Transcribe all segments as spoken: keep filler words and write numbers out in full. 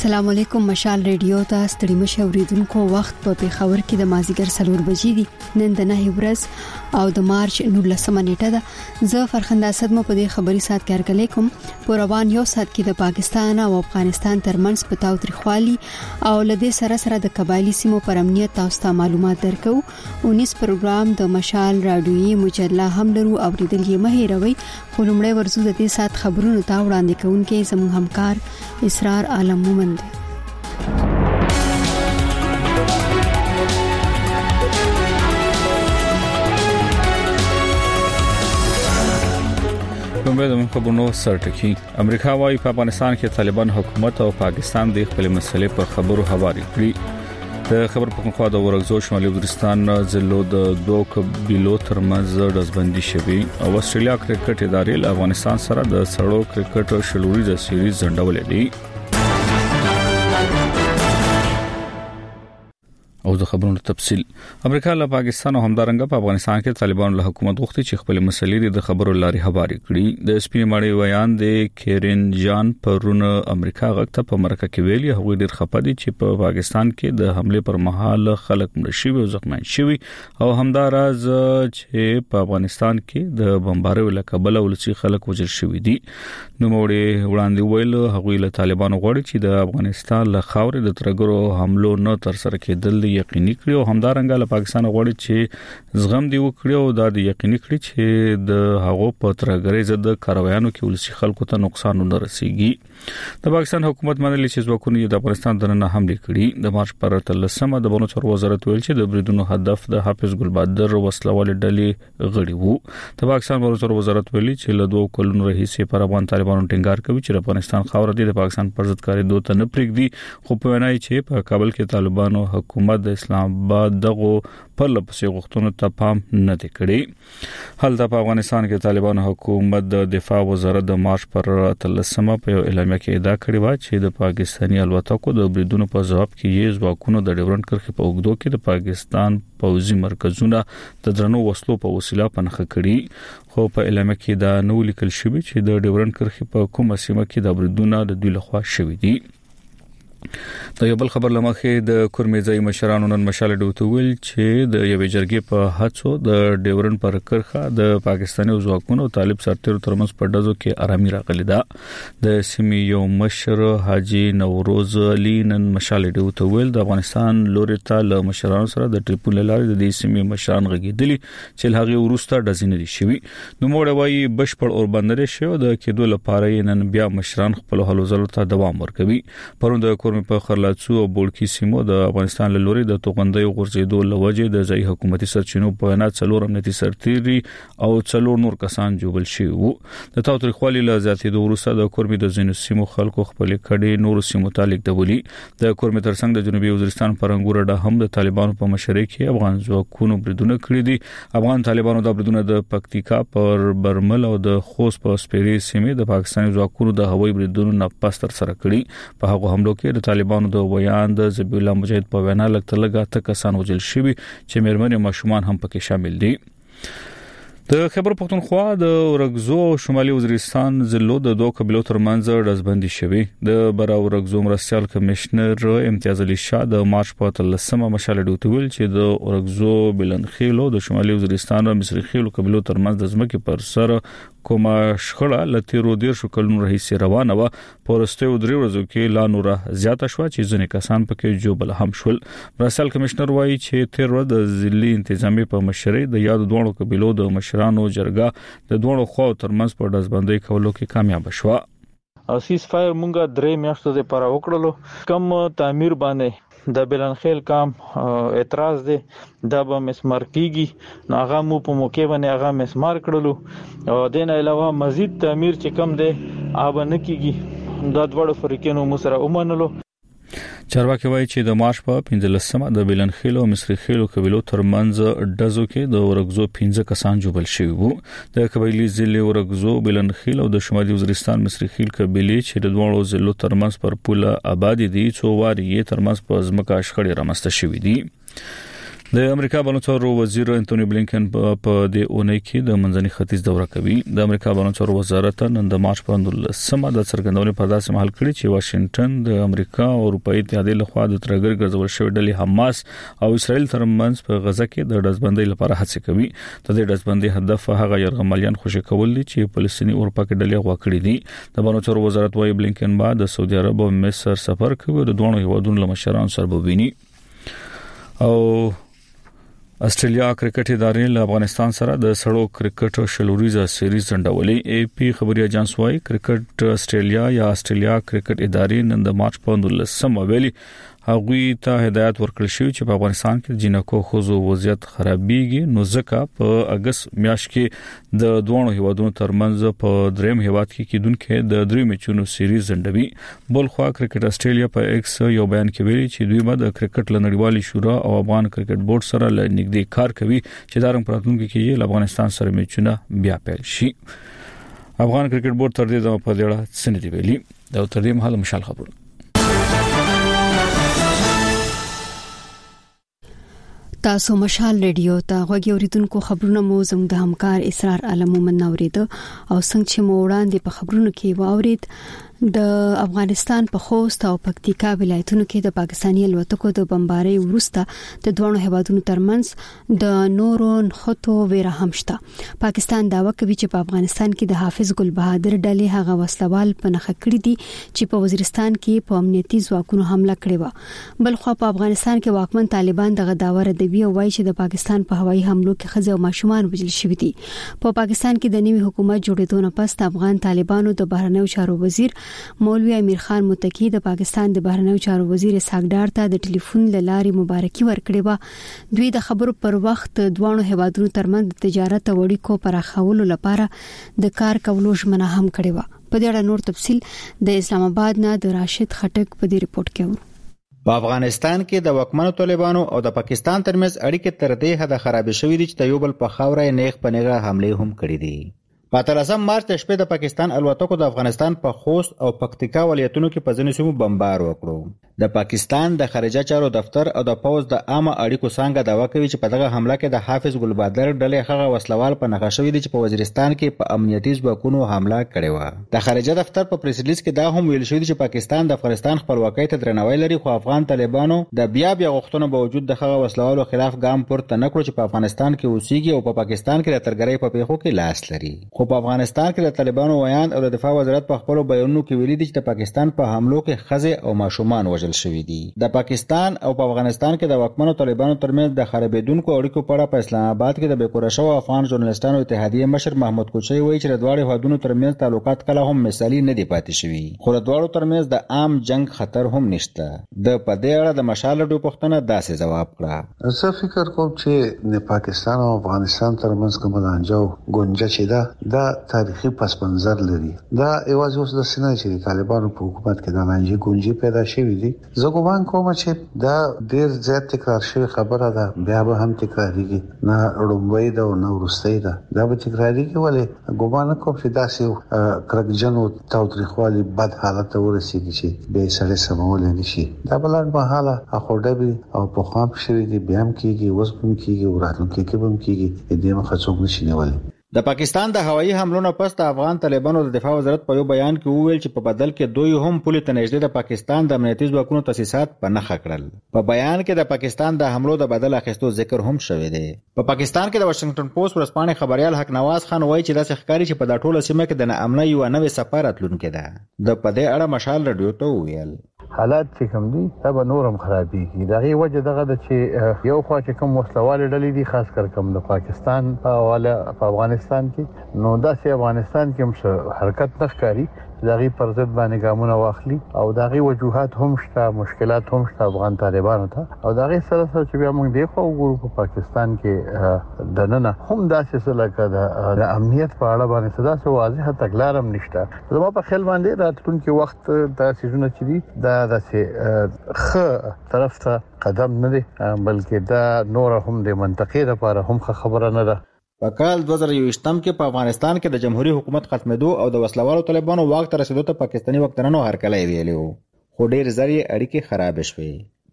السلام علیکم. مشال ریډیو ته ستړي مشه اوریدونکو، وخت په پیښور کې د مازیګر سلور بجې دي. نن د نه ورځ او د مارچ نولسمه نیټه ده. زه فرخنده اسد مو په دې خبري سات کې ارګلې کوم. په روان یو سات کې د پاکستان او افغانستان ترمنځ په تاو تریخوالي او لدې سره سره د قبایلی سیمو پر امنیت تاسو ته معلومات درکو. اونیس پروګرام د مشال رادیويي مجله هم لرو اوریدل یې مه هیروئ. خو لومړی ورزو د دې سات خبرونو ته وړاندې کوونکې زموږ همکار اسرار عالم مومند. کومه د خبرونو سرټکی امریکا وايي په افغانستان کې طالبان حکومت او پاکستان د خپل مسلې پر خبرو هواري کړی. د خبر په خوا د ورغزو شمالي وزیرستان ضلع د دوه قبيلو ترمنځ دزبندي شوی او استرالیا کرکټ ادارې له افغانستان سره د سړو کرکټ شلوري د سیریز ځنډولې دي. او د خبرونو تفصيل امریکا له پاکستان او همدارنګه په افغانستان کې طالبان له حکومت غوښتي چې خپل مسلې د خبرو لاري هواري کړي. د سپین مړی ویان د کیرن جان پرونه امریکا غږ په مرکه کې ویلي هغه ډیر خپدي چې په پاکستان کې د حمله پر مهال خلک مړ شوي او زخمیان شوي او همداراز چې په افغانستان کې د بمباریو له کبله ولسی خلک وژل شوي دي. نو موړي وړاندې ویل هغه له طالبانو غواړي چې د افغانستان له خاورې د ترګرو حملو نه تر سره کېدل یقیني کړي او همدارنګه له پاکستان غواړي چې زغم دی وکړي او دا د یقیني کړي چې د هغو په ترګرې زده کاروایانو کې ولسی خلکو ته نقصان نه رسیږي. د پاکستان حکومت منلي چې ځواکونه د افغانستان دننه حمله کړي. د مارچ پر اتلسمه د بنو چور وزارت ویل چې د بریدونو هدف د حافظ ګل بادر وسلوال ډلې غړي وو. د پاکستان بنو چور وزارت ویلي چې له دوه کلونو راهیسې پر افغان طالبانو ټینګار کوي چې افغانستان خاور دي د پاکستان پر ضد کاری دوه نه پرېږدي. خو په وینای چې په کابل کې طالبانو حکومت د اسلام آباد دغه پر لپسې غوښتنو ته پام نه دی کړی. حال د افغانستان کې طالبانو حکومت د دفاع وزارت د مارچ پر اتلسمه په اعلامیه کې ادعا کړې و چې د پاکستاني الوتکو د بریدونو په جواب کې یې ځواکونو د ډیورنډ کرښې په اوږدو کې د پاکستان پوځي مرکزونه د درنو وسلو په وسیله پنځه کړي. خو په اعلامیه کې دا نو لیکل شوی چې د ډیورنډ کرښې په کومه سیمه کې د بریدونو د دوی لخوا شوی دي. د یو بل خبر لمخې د کورمیزای مشرانو نن مشاله ډوته ویل چې د یوې جرګې په هڅو د ډیورن پر کرخه د پاکستاني ځواکونو طالب سرتیرو ترمنځ په ډزو کې آرامي راغلی ده. د سیمې یو مشر حاجی نوروز علي نن مشاله ډوته ویل د افغانستان لوري ته له مشرانو سره د ټریپل لارې د دې سیمې مشران غږیدلی چې هغه ورسته ډزینه دي شوی. نو موږ وایي بشپړ اور بندر شو د کېدو لپاره نن بیا مشران خپل هلو ځلو ته دوام ورکوي. پروند کور په خرلاڅو او بورکی سیمو د افغانستان له لوري د توغندۍ غورځېدو لوجه د ځای حکومتي سرچینو په وینا څلور امنیتي سرتیري او څلور نور کسان جوړل شوي وو. د تاوتریخوالي له زیاتېدو وروسته د کورمي د زینو سیمو خلکو خپل کډې نور سیمو تعلق دولي. د کورمي ترڅنګ د جنوبي وزیرستان پرنګور ډه هم د طالبانو په مشرۍ کې افغان ځواکونو بریدونه کړی دي. افغان طالبانو د بریدونه د پکتیکا پر برمل او د خوست په سپيري سیمې د پاکستاني ځواکونو د هوایي بریدونو نه پستر سره کړی. په هغه حملو کې د طالبانو د ویان د ذبیح الله مجاهد په وینا لکه لګا ته کسان وجل شوي چې مېرمنې او ماشومان هم پکې شامل دي. د خبر پښتونخوا د ورغزو شمالي وزیرستان ضلع د دوه قبيلو ترمنځ دزبندي شوی. د برا ورغزو مرستيال کمشنر امتیاز علي شاه د مارچ په اتلسمه مشاله ډوته ویل چې د ورغزو بلنخیلو د شمالي وزیرستان او مصری خیلو قبيلو ترمنځ د ځمکې پر سر کومه شخړه لتیرو ډیر شو کلونو رئیس روانه و. پورسته و درې ورځو کې لا نور زیاته شو چې ځنې کسان پکې جوبل هم شول. مرستيال کمشنر وایي چې تیر ورځ د ضلعي انتظامی په مشرۍ د یاد دوه قبيلو د مشرانو جرګه د دوه خو ترمنځ په دزبندۍ کولو کې کامیاب شوه. او سیس فایر مونږه درې میاشتې لپاره وکړلو. کم تعمیر باندې د بلنخیل کام اعتراض دی دا به مسمار کیږي نو هغه مو په موقع باندې هغه مسمار کړلو او دین علاوه مزید تعمیر چې کم دی هغه نه کیږي. دا دوه فریقینو مو سره ومنلو. چارواکي وایي چې د مارچ په پنځلسمه د بلنخیل او مصری خیلو قبيلو ترمنځ ډزو کې د ورغزو پنځه کسان جوړل شوي وو. د قبایلی ضلع ورغزو بلنخیل او د شمالي وزیرستان مصری خیل قبيلې چې د دوه ضلعو ترمنځ پر پوله آبادی دي څو واری یې ترمنځ په ځمکه شخړې رامنځته شوې دي. د امریکا بهرنیو چارو وزیر انټونی بلینکن په دې اونۍ کې د منځني ختیځ دوره کوي. د امریکا بهرنیو چارو وزارت نن د مارچ په نولسمه د څرګندونې په داسې مهال کړی چې واشنگټن د امریکا او اروپאי اتحادیې لخوا د ترګر ګرځول شوی ډلې حماس او اسرائیل ترمنځ په غزه کې د ډزبندۍ لپاره هڅه کوي. د دې ډزبندۍ هدف هغه یرغمالیان خوشي کول دي چې فلسطینی اروپا کې ډلې غواکړي دي. د بهرنیو چارو وزارت وايي بلینکن بعد د سعودي عرب او مصر سفر کوي د دوه هیوادونو مشرانو سره وویني. او استرالیا کرکټ ادارې له افغانستان سره د سړو کرکټ شلوریزه سیریز ځنډولې. ای پی خبري اژانس وايي کرکټ استرالیا یا استرالیا کرکټ ادارې نن د مارچ په نولسمه ویلي هغوی ته هدایت ورکړل شوی چې په افغانستان کې جنکو خوځو وضعیت خرابېږي، نو ځکه په اگست میاشت کې د دوه هیوادونو ترمنځ په دریم هیواد کې کېدونکو د درې میچونو سیریز ځنډوي. بلخوا کرکټ استرالیا په ایکس یو بیان کې ویلي چې دوی به د کرکټ لنړیوالي شورا او افغان کرکټ بورډ سره لنګدي کار کوي چې دا رنګ پراتونکو کې له افغانستان سره میچونه بیا پیل شي. افغان کرکټ بورډ تر دې ځم په دې اړه سندې ویلي دا تر دې مهال مشال خبرونه. تاسو مشال ریډیو ته غوږی اوریدونکو خبرونه مو زموږ د همکار اسرار عالم مومن اورید او څنګه چې مو وړاندې په خبرونو کې واورید د افغانستان په خوست او پکتیکا ولایتونو کې د پاکستاني الوتکو د بمبارۍ وروسته د دوه هیوادونو ترمنځ د نورو خطو ویره هم شته. پاکستان داوا کوي چې په افغانستان کې د حافظ ګل بهادر ډلې هغه وسلوال په نخښه کړی دي چې په وزیرستان کې په امنیتي ځواکونو حمله کړې و. بلخو په افغانستان کې واکمن طالبان دغه داوا ردوي او وایي چې د پاکستان په هوایي حملو کې ښځې او ماشومان وژل شوي دي. په پاکستان کې د نوي حکومت جوړېدو نه پس د افغان طالبانو د بهرنیو چارو وزیر مولوی امیر خان متکی د پاکستان د بهرنیو چارو وزیر اسحاق ډار ته د ټلیفون لارې مبارکي ورکړې و. دوی د خبرو پر وخت دوه هیوادونو ترمنځ د تجارت او اړیکو پراخولو لپاره د کار کولو ژمنه هم کړې و. په دې اړه نور تفصيل د اسلام آباد نه د راشد خټک په دې ریپورت کې ورو. په افغانستان کې د وکمنو طالبانو او د پاکستان ترمنځ اړیکې تر دې حد خراب شوې دي چې د یو بل په خاورې نیغ په نیغه حمله هم کړې دي. په اتلسم مارچ شپه د پاکستان الوتکو د افغانستان په خوست او پکتیکا ولایتونو کې په ځینو سیمو بمبار وکړو. د پاکستان د خارجه چارو دفتر او د پوز د عامه اړیکو څنګه داوا کوي چې په دغه حمله کې د حافظ ګل بهادر ډلې هغه وسلوال په نښه شوی دي چې په وزیرستان کې په امنیتي ځواکونو حمله کړې و. د خارجه دفتر په پریس ریلیز کې دا هم ویل شوی دی چې پاکستان د افغانستان خپلواکۍ ته درناوی لري، خو افغان طالبانو د بیا بیا غوښتنو باوجود د هغه وسلوالو خلاف ګام پورته نه کړ چې په افغانستان کې اوسېږي او په پاکستان کې د ترګرۍ په پیښو کې لاس لري. خو په افغانستان کې د طالبانو ویان او د دفاع وزارت په خپل بیانونو کې ویلي دي چې د پاکستان په حملو کې ښځې او ماشومان وژل شوي دي. د پاکستان او په افغانستان کې د واکمنو طالبانو ترمنځ د خرابېدونکو اړیکو په اړه په اسلام آباد کې د بیکوره شو افغان ژورنالستانو اتحادیې مشر محمود کوچي وایي چې د دواړو هیوادونو ترمنځ تعلقات کله هم مثالي نه دي پاتې شوي، خو د دواړو ترمنځ د عام جنگ خطر هم نشته. د په دې اړه د مشال ډو پښتنه داسې جواب کړه. زه فکر کوم چې د پاکستان او افغانستان ترمنځ کوم لانجه او ګونجه چې ده دا تاریخي پس منظر لري. دا یوازې اوس د سینې چې طالبانو په حکومت کې د لانجه ګونجې پیدا شوې دي. زه ګومان کوم چې دا ډېر زیات تکرار شوی خبره ده، بیا به هم تکرارېږي، نه لومړی ده او نه وروستی ده، دا به تکرارېږي. ولې ګومان کوم چې داسې کرکجن او تاوتریخوالي بد حالت ته ورسېږي چې بیا یې سړی سمولی نه شي. دا به لنډمهاله اخوډبې او پخوا هم شوي دي، بیا هم کېږي، اوس به هم کېږي او راتلونکي کې به هم کېږي. د دې مخه څوک نه شي نیولی. د پاکستان د هوایي حملو نه پس د افغان طالبانو د دفاع وزارت په یو بیان کې وویل چې په بدل کې دوی هم پولې ته نږدې د پاکستان د امنیتي ځواکونو تاسیسات په نښه کړل. په بیان کې د پاکستان د حملو د بدل اخیستو ذکر هم شوی دی. په پاکستان کې د واشنگټن پوسټ ورځپاڼې خبريال حق نواز خان وایي چې داسې ښکاري چې په دا ټوله سیمه کې د ناامنۍ یو نوې څپه راتلونکې ده. د په دې اړه مشال رادیو ته وویل حالات چې کوم دي دا به نورم خرابېږي. دغه وجه دغه د چې یو خوا چې کوم وسلوال ډلې دي خاص کر کوم د پاکستان په حواله په افغانستان کې، نو داسې افغانستان کې هم حرکت نه ښکاري دغه پر ضد باندې ګامونه واخلي او دغه وجوهات هم شته، مشکلات هم شته افغان طالبانو ته. او دغه سره سره چې بیا موږ دی خو وګورو په پاکستان کې د نن هم داسې څه لکه د امنیت په اړه باندې صدا سو واضحه تګلار هم نشته. زما په خیال باندې راتلونکي وخت د سيزونه چې دي دا داسې خ طرف ته قدم نه دی، بلکې دا نور هم د منطقې لپاره هم خبره نه ده. په کال دوه زره یوویشتم کې په افغانستان کې د جمهوریت حکومت ختمېدو او د وسلوالو طالبانو واک ته رسیدو ته پاکستاني وکترانو هرکلی ویلی وو، خو ډېر زر یې اړیکې خراب شوې.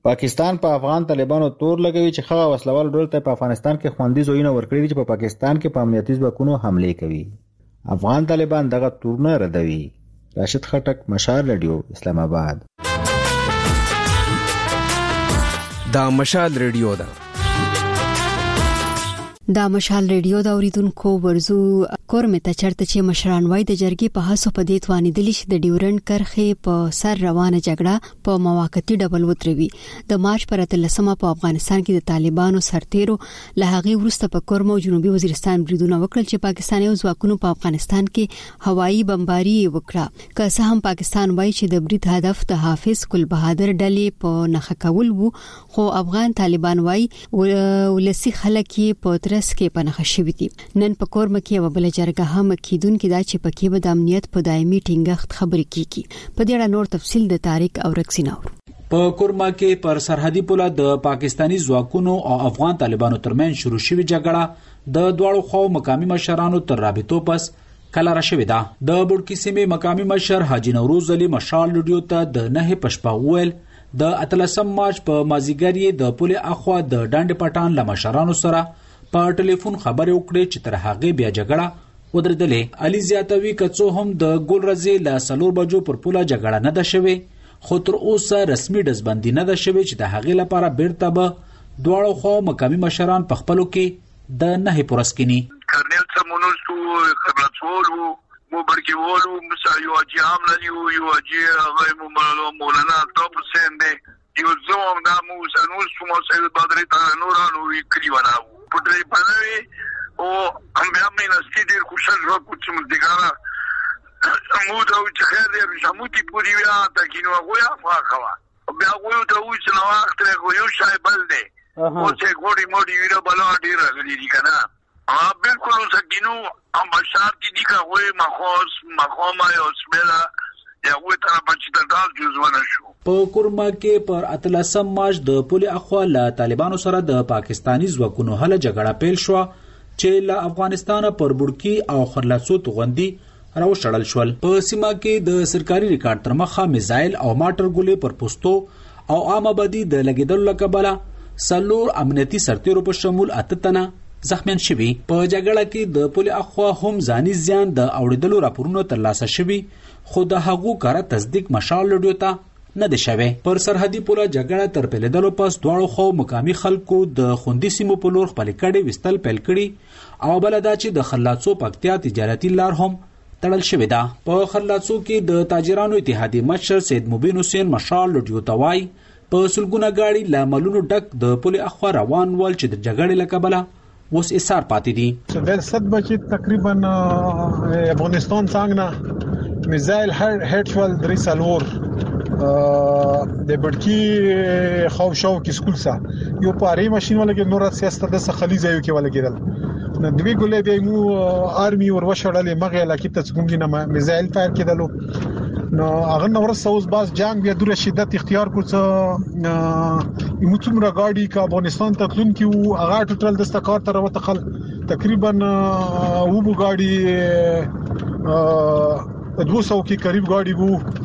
پاکستان په پا افغان طالبانو تور لګوي چې خغه وسلوال ډول ته په افغانستان کې خوندي زوینه ورکړي چې په پا پاکستان کې په امنیتي ځواکونو حمله کوي. افغان طالبان دغه تورونه ردوي. راشد خټک، مشال رادیو، اسلام آباد. دا مشال رادیو ده. دا مشال ریډیو دا اوریدونکو ورزو کورمه ته چرته چې مشران وای د جرګې په هڅو په دې توانې دلی چې د ډیورنډ کرخه په سر روانه جګړه په موقتی ډول وتروي. د مارچ پر اتلسمه په افغانستان کې د طالبانو سرتیرو له هغه وروسته په کورمه او جنوبي وزیرستان بریدونه وکړل چې پاکستاني ځواکونو په افغانستان کې هوایي بمباري وکړه. که څه هم پاکستان وای چې د برید هدف د حافظ ګل بهادر ډلې په نخښه کول وو، خو افغان طالبان وای ولسی خلک په ترس کې پنهخ شوی دي. نن په کورمه کې وبله جرګه هم کیدون کې دا چې پکې به د امنیت په دایمي ټینګښت خبرې کیږي. په دې اړه نور تفصیل د تاریخ او رکسیناور. په کورمه کې پر سرحدي پوله د پاکستانی ځواکونو او افغان طالبانو ترمنځ شروع شوی جګړه د دواړو خو مقامی مشرانو تر رابطو پس کله را شوې ده. د بورکی سیمې مقامی مشر حاجی نوروز علي مشال رادیو ته د نه پشپا ویل د اتلسم مارچ په مازیګر یې د پوله اخوا د ډاند پټان له مشرانو سره په ټلیفون خبرې وکړې چې تر هغه بیا جګړه ودرېدلې. علي زیاتوي کڅو هم د ګل رزي له سلور بجو پر پوله جګړه نه ده شوې، خو تر اوسه رسمي دزبندي نه ده شوې چې د هغې لپاره بیرته به دواړو خو مقامی مشران په خپلو کې د نه پرسکینی. کرنل سمونوسو خبرتولو مو برګیولو مسایو اجي عاملو یو اجي هغه مولانا توپ سنده یو زوم د مو سنوس مو سید بدر تعالی نورانو کلیوانا پټری پنوي او هم بیا مې نستې ډېر خوشاله وکړ چې موږ دغه مو دا چې خیر دې شموتي پوری بیا تا کینو غویا فاخوا بیا غویو ته و چې نو وخت غویو شای بل دی او چې ګوري موډي ویرا بلا ډیر غلي دي کنه. ها بالکل سکینو ام بشار کی دي کا وې مخوس مخوما او سملا یا وې تر بچی ته دال جوزونه شو. په کورمه کې پر اتلسم مارچ د پوله اخوا له طالبانو سره د پاکستانی ځواکونو هله جګړه پیل شو چې له افغانستان پر بورکی او خرلاسو توغندي راوشړل شول. په سیمه کې د سرکاري ریکارډ تر مخه میزایل او ماټر ګولې پر پوسټو او عام آبادی د لګیدل لکبله سلور امنیتي سرتیرو په شمول اته تنه زخمیان شوي. په جګړه کې د پوله اخوا هم ځاني زیان د اوریدلو راپورونو ترلاسه شوي، خو د هغو کار تصدیق مشال رادیو ته نه ده شوی. پر سرحدي پوله جګړه تر پیلېدلو پس دواړو خو مقامی خلکو د خوندي سیمو په لور خپل کډې وستل پیل کړي او بل دا چې د خلاصو پکتیا تجارتي لار هم تړل شوې ده. په خلاصو کې د تاجرانو اتحادیې مشر سید مبین حسین مشال رادیو ته وایي په سلګونه گاډي له ملونو ډک د پوله اخوا روان ول چې د جګړې لکبله اوس ایثار پاتې دي. ول صد بچی تقریبا افغانستان څنګه میزایل هډ شول درې سالور د بړکی خوب شو کې سکول سا یو پاره ماشين ولګي نور سیاست د خلیزه یو کې ولګیدل نو دوی ګولې به مو آرمي ور وشړلې مغه لکه ته څنګه نه میزایل فایر کېدلو نو هغه نور سوز باز جنگ بیا دوره شدت اختیار کړ یو څومره گاډي کا افغانستان ته تلون کې او هغه ټوټل د استکار تر وتخل تقریبا و بو گاډي دوه سو کې قریب گاډي وو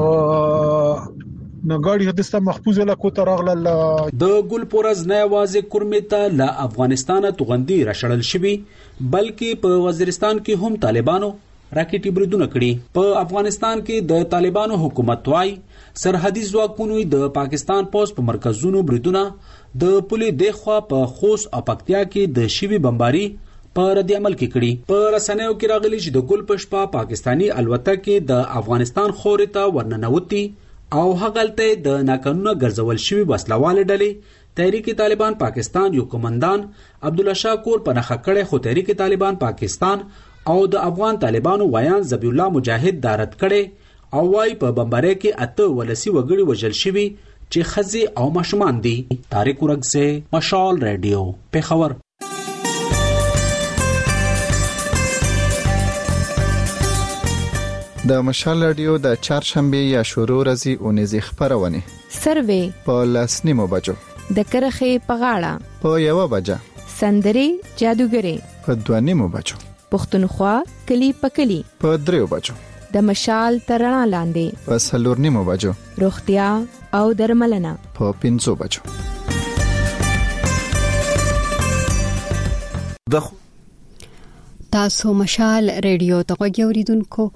نو ګاډي هدسته محفوظ لا کو ترغل د ګل پورز نه واځي کورمته له افغانستان توغندي راشړل شوی بلکې په وزیرستان کې هم طالبانو راکټي بریدونه کړي. په افغانستان کې د طالبانو حکومت وايي سرحدي ځواکونو د پاکستان پوس په مرکزونو بریدونه د پولیس دغه په خوست او پکتیا کې د شیوی بمباري په رد عمل کې کړي. په رسنیو کې راغلي چې د ګل پشپا پاکستانی الوتکه د افغانستان خورې ته ورننوتي او هغلته د ناقانونه ګرځول شوی وسلواله ډلې تحریک طالبان پاکستان یو کمانډان عبدالله شاکور په نخښه کړي، خو تحریک طالبان پاکستان او د افغان طالبانو ویان ذبیح الله مجاهد دارت کړي او وايي په بمبارۍ کې اته ولسی وګړي وژل شوي چې ښځې او ماشومان دي. طارق ورغزه، مشال رادیو، پیښور. د مشال رادیو د چهارشنبه یا شروع ورځې اونیزې خبرونه سروې په لسنیمو بجو د کرخې په غاړه په یو بجه سندري جادوګري په دوانیمو بجو پښتونخوا کلی په کلی په دریو بجو د مشال ترنا لاندې په سلورنیمو بجو روغتیا او درملنه په پنځو بجو. تاسو مشال ریډیو ته غوږی اوریدونکو.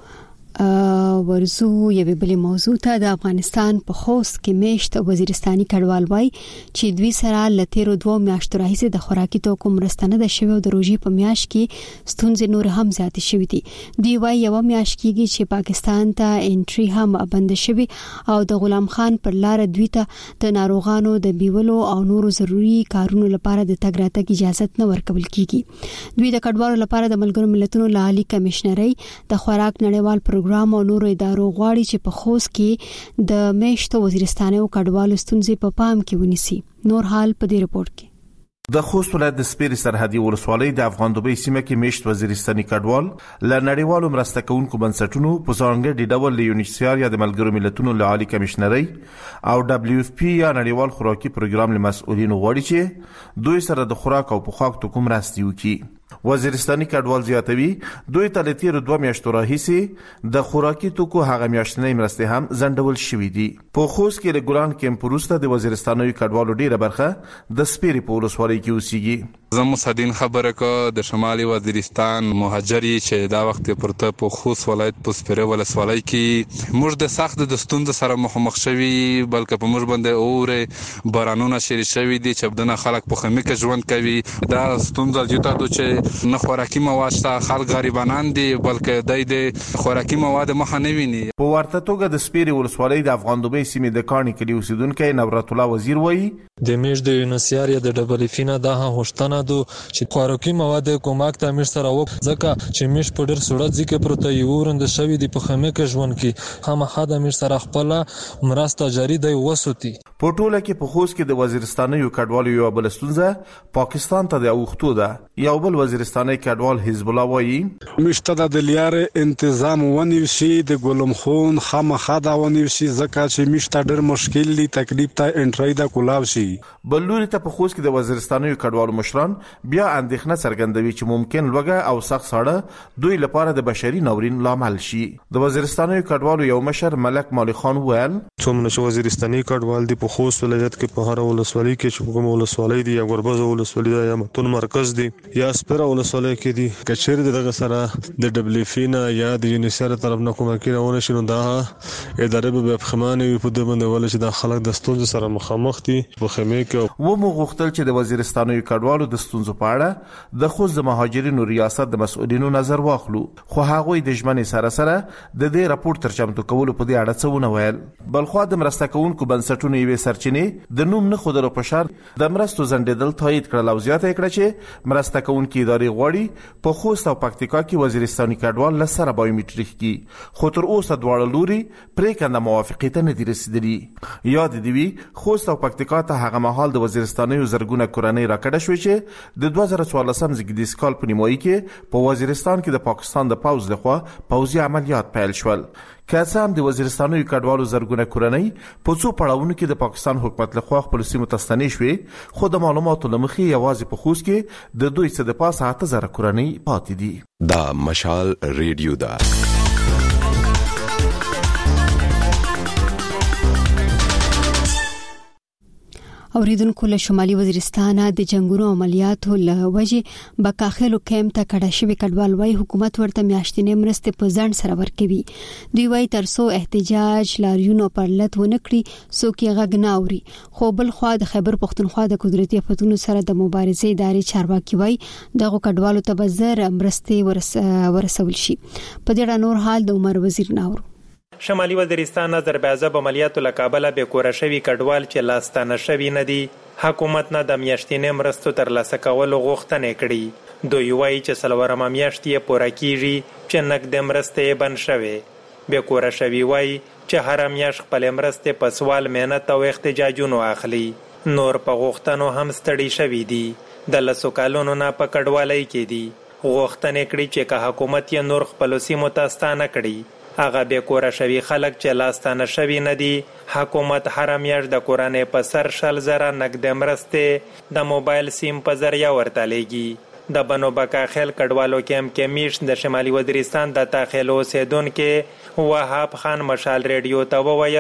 ورزو یوه بلې موضوع ته د افغانستان په خوست کې میشت وزیرستاني کډوال وای چې دوی سره لتیرو دوه میاشتو راهیسې د خوراکي توکو مرستنه د شوی او د روزي په میاش کې ستونزې نور هم زیات شوې دي. دوی وای یو میاش کېږي چې پاکستان ته انټری هم بند شوی او د غلام خان پر لار دوی ته د ناروغانو د بیولو او نورو ضروري کارونو لپاره د تګ راتګ اجازه نه ورکول کیږي. دوی د کډوالو لپاره د ملګرو ملتونو لعالي کمشنري د خوراک نړیوال پروګرام او نورو ادارو غواړي چې په خوست کې د میشتو وزیرستاني او کډوالو ستونزې په پام کې ونیسي. نور حال په دې رپورت کې. د خوست ولایت د سپیرې سرحدي ولسوالۍ د افغان دوبۍ سیمه کې میشت وزیرستاني کډوال له نړیوالو مرسته کوونکو بنسټونو په ځانګړي ډول له یونیسیار یا د ملګرو ملتونو له عالی کمشنري او دبليو اف پی یا نړیوال خوراکي پروګرام له مسؤلینو غواړي چې دوی سره د خوراک او پخاک توکو مرستې وکړي. وزیرستاني کډوال زیاتوي دوی ته د تیر دوه میاشتو راهیسې د خوراکي توکو هغه میاشتنۍ مرستې هم ځنډول شوې دي. په خوست کې د ګلان کیمپ وروسته د وزیرستاني کډوالو ډیره برخه د سپیرې په ولسوالۍ کې اوسېږي. زه مصدین خبره کو د شمالي وزیرستان مهاجري چې دا وخت پرته په خوست ولایت په سپیرې ولسوالۍ کې موږ د سخت د ستونزو سره مخامخ شوي، بلکې په موږ باندې اور بارانونه شری شوي دي چې بدن خلک په خمیکه ژوند کوي. دا ستونزه جوړه ده چې نه خوراکي مواد شته، خلک غریبانان دي، بلکې دای د خوراکي مواد مخه نه ویني. په ورته توګه د سپیرې ولسوالۍ د افغان دوبۍ سیمې د کاڼي کلی اوسیدونکو نورت الله وزیر وایي د میش د یونیسیار یا د ډبل فینا دا هوښتنه دو چې خوراکي مواد کومک ته امیر سره وک ځکه چې میش په ډیر سړت ځکه پروت یو ورند شوی دی په خمه کې ژوند کې هم حد امیر سره خپل مرسته جاری دی وسوتی. په ټوله کې په خوست کې د وزیرستاني کډوالو یو بل ستونزه پاکستان ته د اوختو ده. یو بل وزیرستاني کډوال حزب الله وایي مشته د لیار تنظیم ونیو شي د ګلم خون خامخا دا ونیو شي ځکه چې مشته ډیر مشکل دي تکلیف ته انټری دا کولاو شي. بلوري ته په خوست کې د وزیرستاني کډوالو مشران بیا اندېښنه څرګندوي چې ممکن لوګه او سخت ساړه دوی لپاره د بشري ناورین لامل شي. د وزیرستاني کډوالو یو مشر ملک مالی خان ویل څومره چې وزیرستاني کډوال دی په خوست ولایت کې په هر ولسوالۍ کې چې کوم ولسوالۍ دی یا ګربز ولسوالۍ دی یا متون مرکز دی یا سپیره ولسوالۍ کې دی کچېر دغه سره د دبليو فینا یا د یونیسیار طرف نه کومه کې راونه شنو دا ادارې به بخمانه وي په دې باندې ول چې د خلک د ستونزو سره مخامخ دي په خمه کې. و مو غوښتل چې د وزیرستاني کډوالو د ستونزو په اړه د خوست د مهاجرینو ریاست د مسؤلینو نظر واخلو، خو هغه د ژمنې سره سره د دې راپور تر چمتو کولو په دې اړه څه ونه ویل. بلخو د مرسته کوونکو بنسټونو یې سرچینې د نوم نه خودرو په شر د مرستو زندیدل تایید کړل او زیاته کړه چې مرسته کوونکو ادارې غواړي په خوست او پکتیکا کې وزیرستاني کډوال لسره بایومټریک کی، خو تر اوسه دواړه لوري پرې کنده موافقه ته نه دي رسیدلي. یاد دی وی خوست او پکتیکا ته هغه مهال د وزیرستاني زرګونه کورنۍ راکړه شوې چې د دوه زره څوارلسم زیږدیز کال په نیمایي کې په وزیرستان کې د پاکستان د پوز لخوا پوځي عملیات پیل شول. که څه هم د وزیرستاني کډوالو زرګونه کورنۍ په څو پړاوونو کې د پاکستان حکومت لخوا خپل سیمو ته ستنې شوې، خو د معلوماتو لمخې یوازې په خوست کې د دوی څخه د پاسه اته زره کورنۍ پاتې دي. دا مشال ریډیو دا اوریدونکو له شمالي وزیرستان د جنگونو عملیاتو له وجې بکاخلو کیمپ ته کډه شوی کډوال وای حکومت ورته میاشتنې مرستې په ځان سره ورکوي. دوی وای ترسو احتجاج لاریونو پر لټ ونکړي څوک یې غږ نه اوري. خو بل خو د خیبر پښتونخوا د قدرتي آفتونو سره د مبارزې ادارې چارواکي وای دغه کډوالو ته به زر مرستې ورس ورسول شي. په دې اړه نور حال د عمر وزیر ناور. شمالي وزیرستان د بیازب عملیاتو له کابل به کور شوی کډوال چې لاستانه شوی نه دي حکومت نه د میاشتنې مرستو تر لاسه کولو غوښتنه کړې. دوی وایي چې سلورمه میاشت یې پوره کیږي چې نقد مرستې بند شوی. به کور شوی وایي چې هر میاشت خپل مرستې په سوال مهنت او احتجاجونو اخلي. نور په غوښتنو هم ستړي شوی دي. د لسو کالونو نه په کډوالۍ کې دي. غوښتنه کړې چې که حکومت یې نور خپل سیمو ته ستانه کړي. هغه به کور شوی خلک چې لاستانه شوی نه دي حکومت هر میاشت د کورانې په سر شل زره نقد مرستې د موبایل سیم په ذریعہ ورته لېږي. د بنو بکاخیل کډوالو کیمپ کې میش د شمالي وزیرستان د تاخیل اوسیدونکو وهاب خان مشال ریډیو ته وویل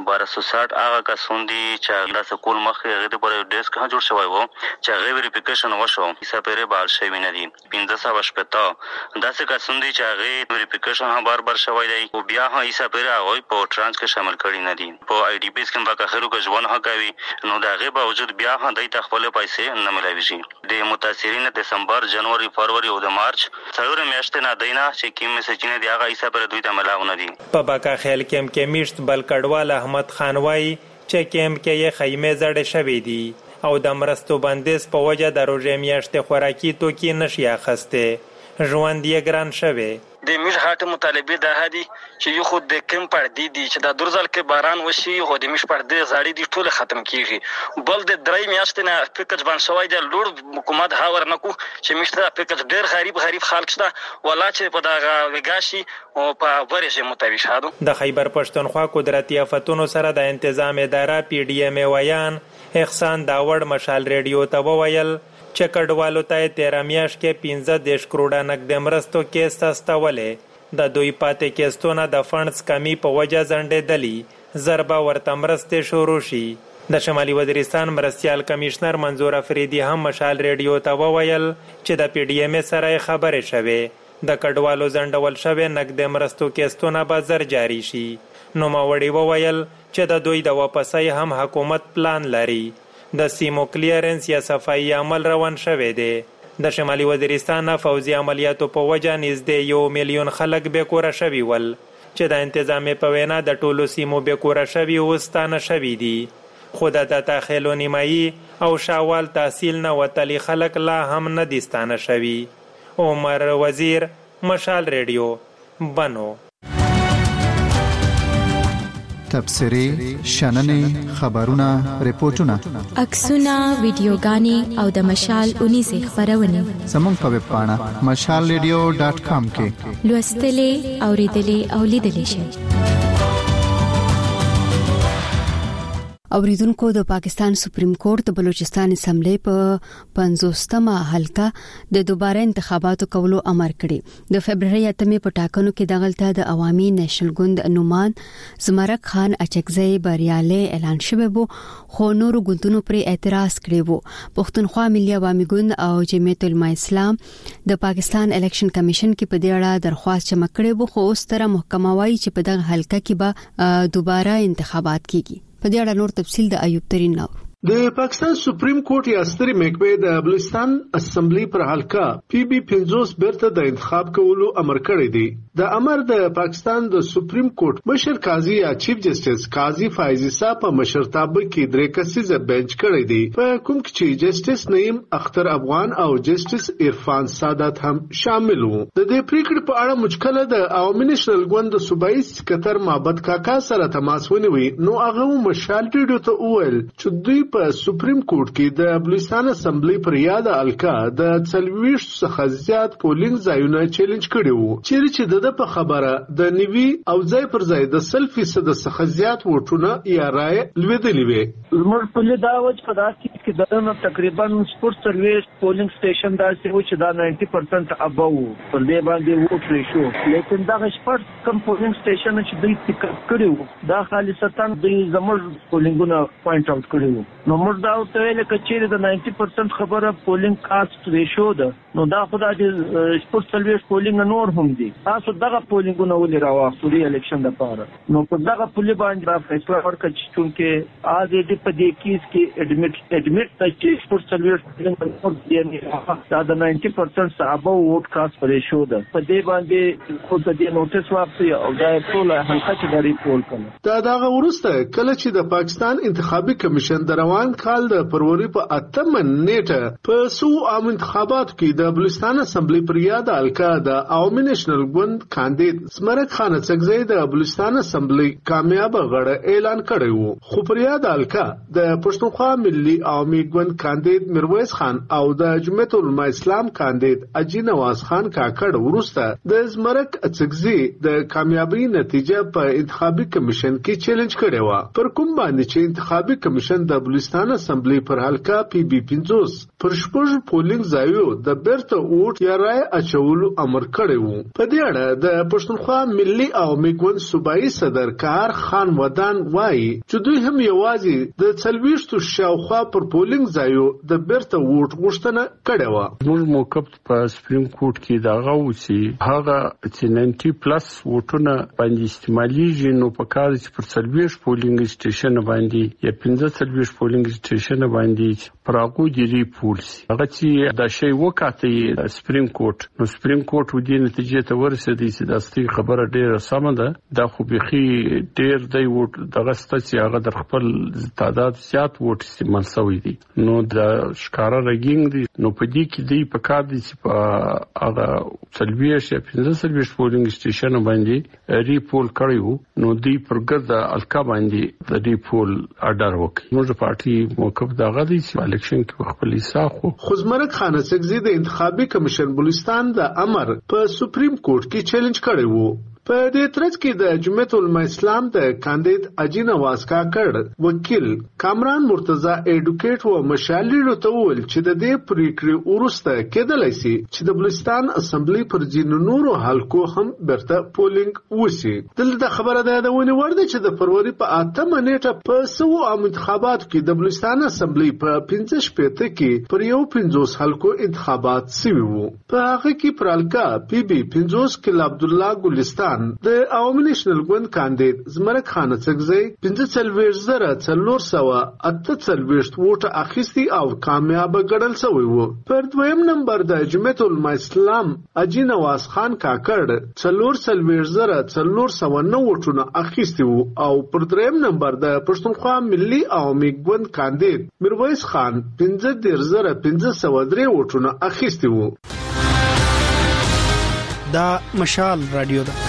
بارہ سو ساٹھ هغه کسان دي چې د سکول مخې هغه د پر ډیسک هم جوړ شوی وو چې هغه ویریفیکیشن وشو حساب یې بال شوی نه دي پنځه سوه شپږ داسې کسان دي چې هغه ویریفیکیشن هم بار بار شوی دی او بیا هم حساب یې هغه په ترانس کې شامل کړي نه دي په آی ډی بیس کې په اخرو کې ژوند حق کوي نو دا غي باوجود بیا هم د تخفل پیسې نه ملایوي د متاثرین دسمبر جنوري فروری او د مارچ څلور میاشتې نه دینه چې کوم مسجونه دی هغه حساب یې دوی ته ملاونه دي په باکا خیل کې کمیشت بل کډوال احمد خان وای چې کیم کې یې خیمه زړې شوې دي او د مرستو بندیز په وجه د روزې میاشتې خوراکي توکي نشي اخسته ژوند یې ګران شوی د میش هاټ مطالبه ده هدي چې یو خود د کم پردي دي چې د درزل کې باران وشي خو د میش پردي زړې دي ټول ختم کیږي بل د درې میاشتې نه فکر باندې شوی د لوړ حکومت هاور نکو چې میش ته فکر ډېر غریب غریب خلک شته ولا چې په دغه وګاشي او په ورشه متوي شادو د خیبر پښتونخوا قدرتي آفتونو سره د تنظیم اداره پی ډی ایم ویان احسان داوړ مشال ریډیو ته وویل چې کډوالو ته تیرا میاشت کې پنځه دېرش کروڑه نقد مرستو کې سستولې د دوی پاتې کېستونه د فنډز کمی په وجه ځنډېدلي ضربه ورته مرستې شروع شي د شمالي وزیرستان مرستیال کمشنر منظور افریدي هم مشال ریډیو ته وویل چې د پی ډی ایم سره خبرې شوې د کډوالو ځنډول شوې نقد مرستو کېستونه به زر جاری شي نو ماوړي وویل چې د دوی د واپسۍ هم حکومت پلان لري د سیمو کلیرنس یا صفایي عمل روان شوی دی د شمالي وزیرستان فوزي عملیاتو په وجه نږدې یو میلیون خلک بېکوره شوي ول چې د انتظامي په وینا د ټولو سیمو بېکوره شوي اوس ستانه شوي دي خو د داتاخیل و نیمایي او شاوال تحصیل نه وتلي خلک لا هم نه دي ستانه شوي عمر وزیر مشال ریډیو بنو تبصرې شننې خبرونه ریپورتونه عکسونه ویډیوګانې او د مشال اونیزه خبرونه زموږ په ویب پاڼه مشال ریډیو ډاټ کام کې لوستلې اوریدلې او لیدلې شئ اوریدونکو د پاکستان سپریم کورټ د بلوچستان اسمبلی په پنځوستمه حلقه د دوباره انتخاباتو کولو امر کړی د فبرवरी اتمې په ټاکنو کې دغلطه د عوامي نېشنل ګوند نومان زمرک خان اچکزی بریالي اعلان شوی وو خو نورو ګوندونو پر اعتراض کړی وو پښتونخوا ملي عوامي ګوند او جمعیت العلماء اسلام د پاکستان الیکشن کمیشن کې په دې اړه درخواست جمع کړې وو خو اوس تر محکمه وايي چې په دغه حلقه کې به دوباره انتخابات کیږي په دې اړه نور تفصیل د ایوب ترين نو د پاکستان سپریم کورټ یا ستري محکمې د بلوچستان اسمبلی پر حلقه پی بی پنځوس بیرته د انتخاب کولو امر کړی دی د امر د پاکستان د سپریم کورټ مشر قاضي یا چیف جسټس قاضي فایزي صاحب په مشرتابه کې درې کسیزه بنچ کړی دی په کوم کې چې جسټس نعیم اختر افغان او جسټس عرفان سادات هم شامل وو د دې پریکړې په اړه مشکله د عوامي نېشنل ګوند د صوبایي سکتر محمد کاکا سره تماس ونیوي نو هغه مشال ریډیو ته وویل چې دوی په سپریم کورټ کې د بلوچستان اسمبلی پر یاد الکا د څلويشت څخه زیات پولینګ ځایونه چیلنج کړي وو چې د په خبره د نیوي او ځای پر ځای د سل فیصد څخه زیات ووټونه یا رائے لویدلې وي زموږ په لیداوج په داسې کې دغه تقریبا سپورت سرویس پولینګ سټیشن داسې و چې دا نوي پرسنټ ابو پر دې باندې ووټ ریشو لیکن دا شپږ کم پولینګ سټیشن چې دوی پک کړو دا خالصتاً دوی زموږ پولینګونه پوینټ اوټ کړو نو موږ دا ته ویل کچېره د نوي پرسنټ خبره پولینګ کاست ریشو ده نو دا خدای دې سپورت سرویس پولینګ نور هم دي تاسو دغه پولینګونه ولې راوښتو د الیکشن لپاره نو په دغه پولي باندې را فیصله وکړه چې چونکه آز دې په دې کیس کې اډمیټ اډمیټ چې سپورت سرویس پولینګ دی دا د نوي پرسنټ صحابه ووټ کاست پرې شو ده په دې باندې خو د دې نوټس واپس او دا ټول حلقه چې داري پول کړه دا دغه ورسته کله چې د پاکستان انتخابي کمیشن د روان کال د فروری په اتمه نیټه په سو عام انتخاباتو کې د بلوچستان اسمبلی پر یاد الکا د عوامي نېشنل ګوند کاندید زمرک خان اڅکزی د بلوچستان اسمبلی کامیاب غړی اعلان کړی وو خو پر یاد الکا د پښتونخوا ملي عوامي ګوند کاندید میرویس خان او د جمعیت العلماء اسلام کاندید اجي نواز خان کاکړ ورسته د زمرک اڅکزی د کامیابی نتیجه په انتخابي کمیشن کې چیلنج کړی و پر کوم باندې چې انتخابي کمیشن د بلوچستان اسمبلی پر حلقه پی بي پنځوس پر شپږ پولینګ ځایو د بیرته ووټ یا رای اچولو امر کړی وو. په دې اړه د پښتونخوا ملي او میګوند صوبایي صدر کار خان ودان وایي چې دوی هم یوازې د څلوېښتو شاوخوا پر پولینګ ځایو د بیرته ووټ غوښتنه کړې وه. موږ موقف په سپریم کورټ کې دغه وسی هغه چې ننټي پلس ووټونه باندې استعماليږي نو په کار چې پر څلوېښت پولینګ سټیشن باندې یا پنځه څلوېښت پولینګ سټیشن باندې پراغو جری پولس هغه چې دا شی وکاته سپریم کورټ نو سپریم کورټ ودی نتیجې ته ورسېدی چې دا ستې خبره ډیره سمه ده. دا خو بيخي ډیر دی ووټ دغه ستاسو هغه در خپل تعداد زیات ووټ استعمال شوی دی نو دا ښکارا رګینګ دی نو په دې کې دی په کار دي چې په هغه څلوېښت یا پنځه څلوېښت پولینګ سټیشن باندې ریپول کړیو نو دی پرګرد الکا باندې د ریپول اډر وکړي. موږ پارټي موقف دغه دی چې الیکشن کې خپل حساب خو خزمرک خانسکزی د انتخابي کمیشن بلوچستان د امر په سپریم کورټ کې چیلنج کړی وو. په دې ترڅ کې د جمعیت العلماء اسلام د کاندید اجي نواز کاکړ وکیل کامران مرتضی ایډوکیټ و مشالې ته وویل چې د دې پریکړې ورسته کېدلای شي چې د بلوچستان اسمبلی پر ځینو نورو حلقو هم برته پولینګ وشي. دلته خبره ده د ونی ورده چې د فروری په اتمه نیټه په سو عام انتخاباتو کې د بلوچستان اسمبلی په پنځه شپږ کې پر یو پنځوس حلقو انتخابات شوي وو. په هغه کې پر حلقه پی بي پنځوس کې عبد الله ګلستان د عوامي نېشنل ګوند کاندید زمرک خانڅکزی پنځه څلوېښت زره څلور سوه اته څلوېښت ووټه اخیستي او کامیابه ګڼل شوی وو. پر دویم نمبر د جمعیت العلماء اسلام اجي نواز خان کاکړ څلور څلوېښت زره څلور سوه نه ووټونه اخیستي وو او پر دریم نمبر د پښتونخوا ملي عوامي ګوند کاندید میرویس خان پنځه دېرش زره پنځه سوه درې ووټونه اخیستي وو. دا مشال رادیو ده.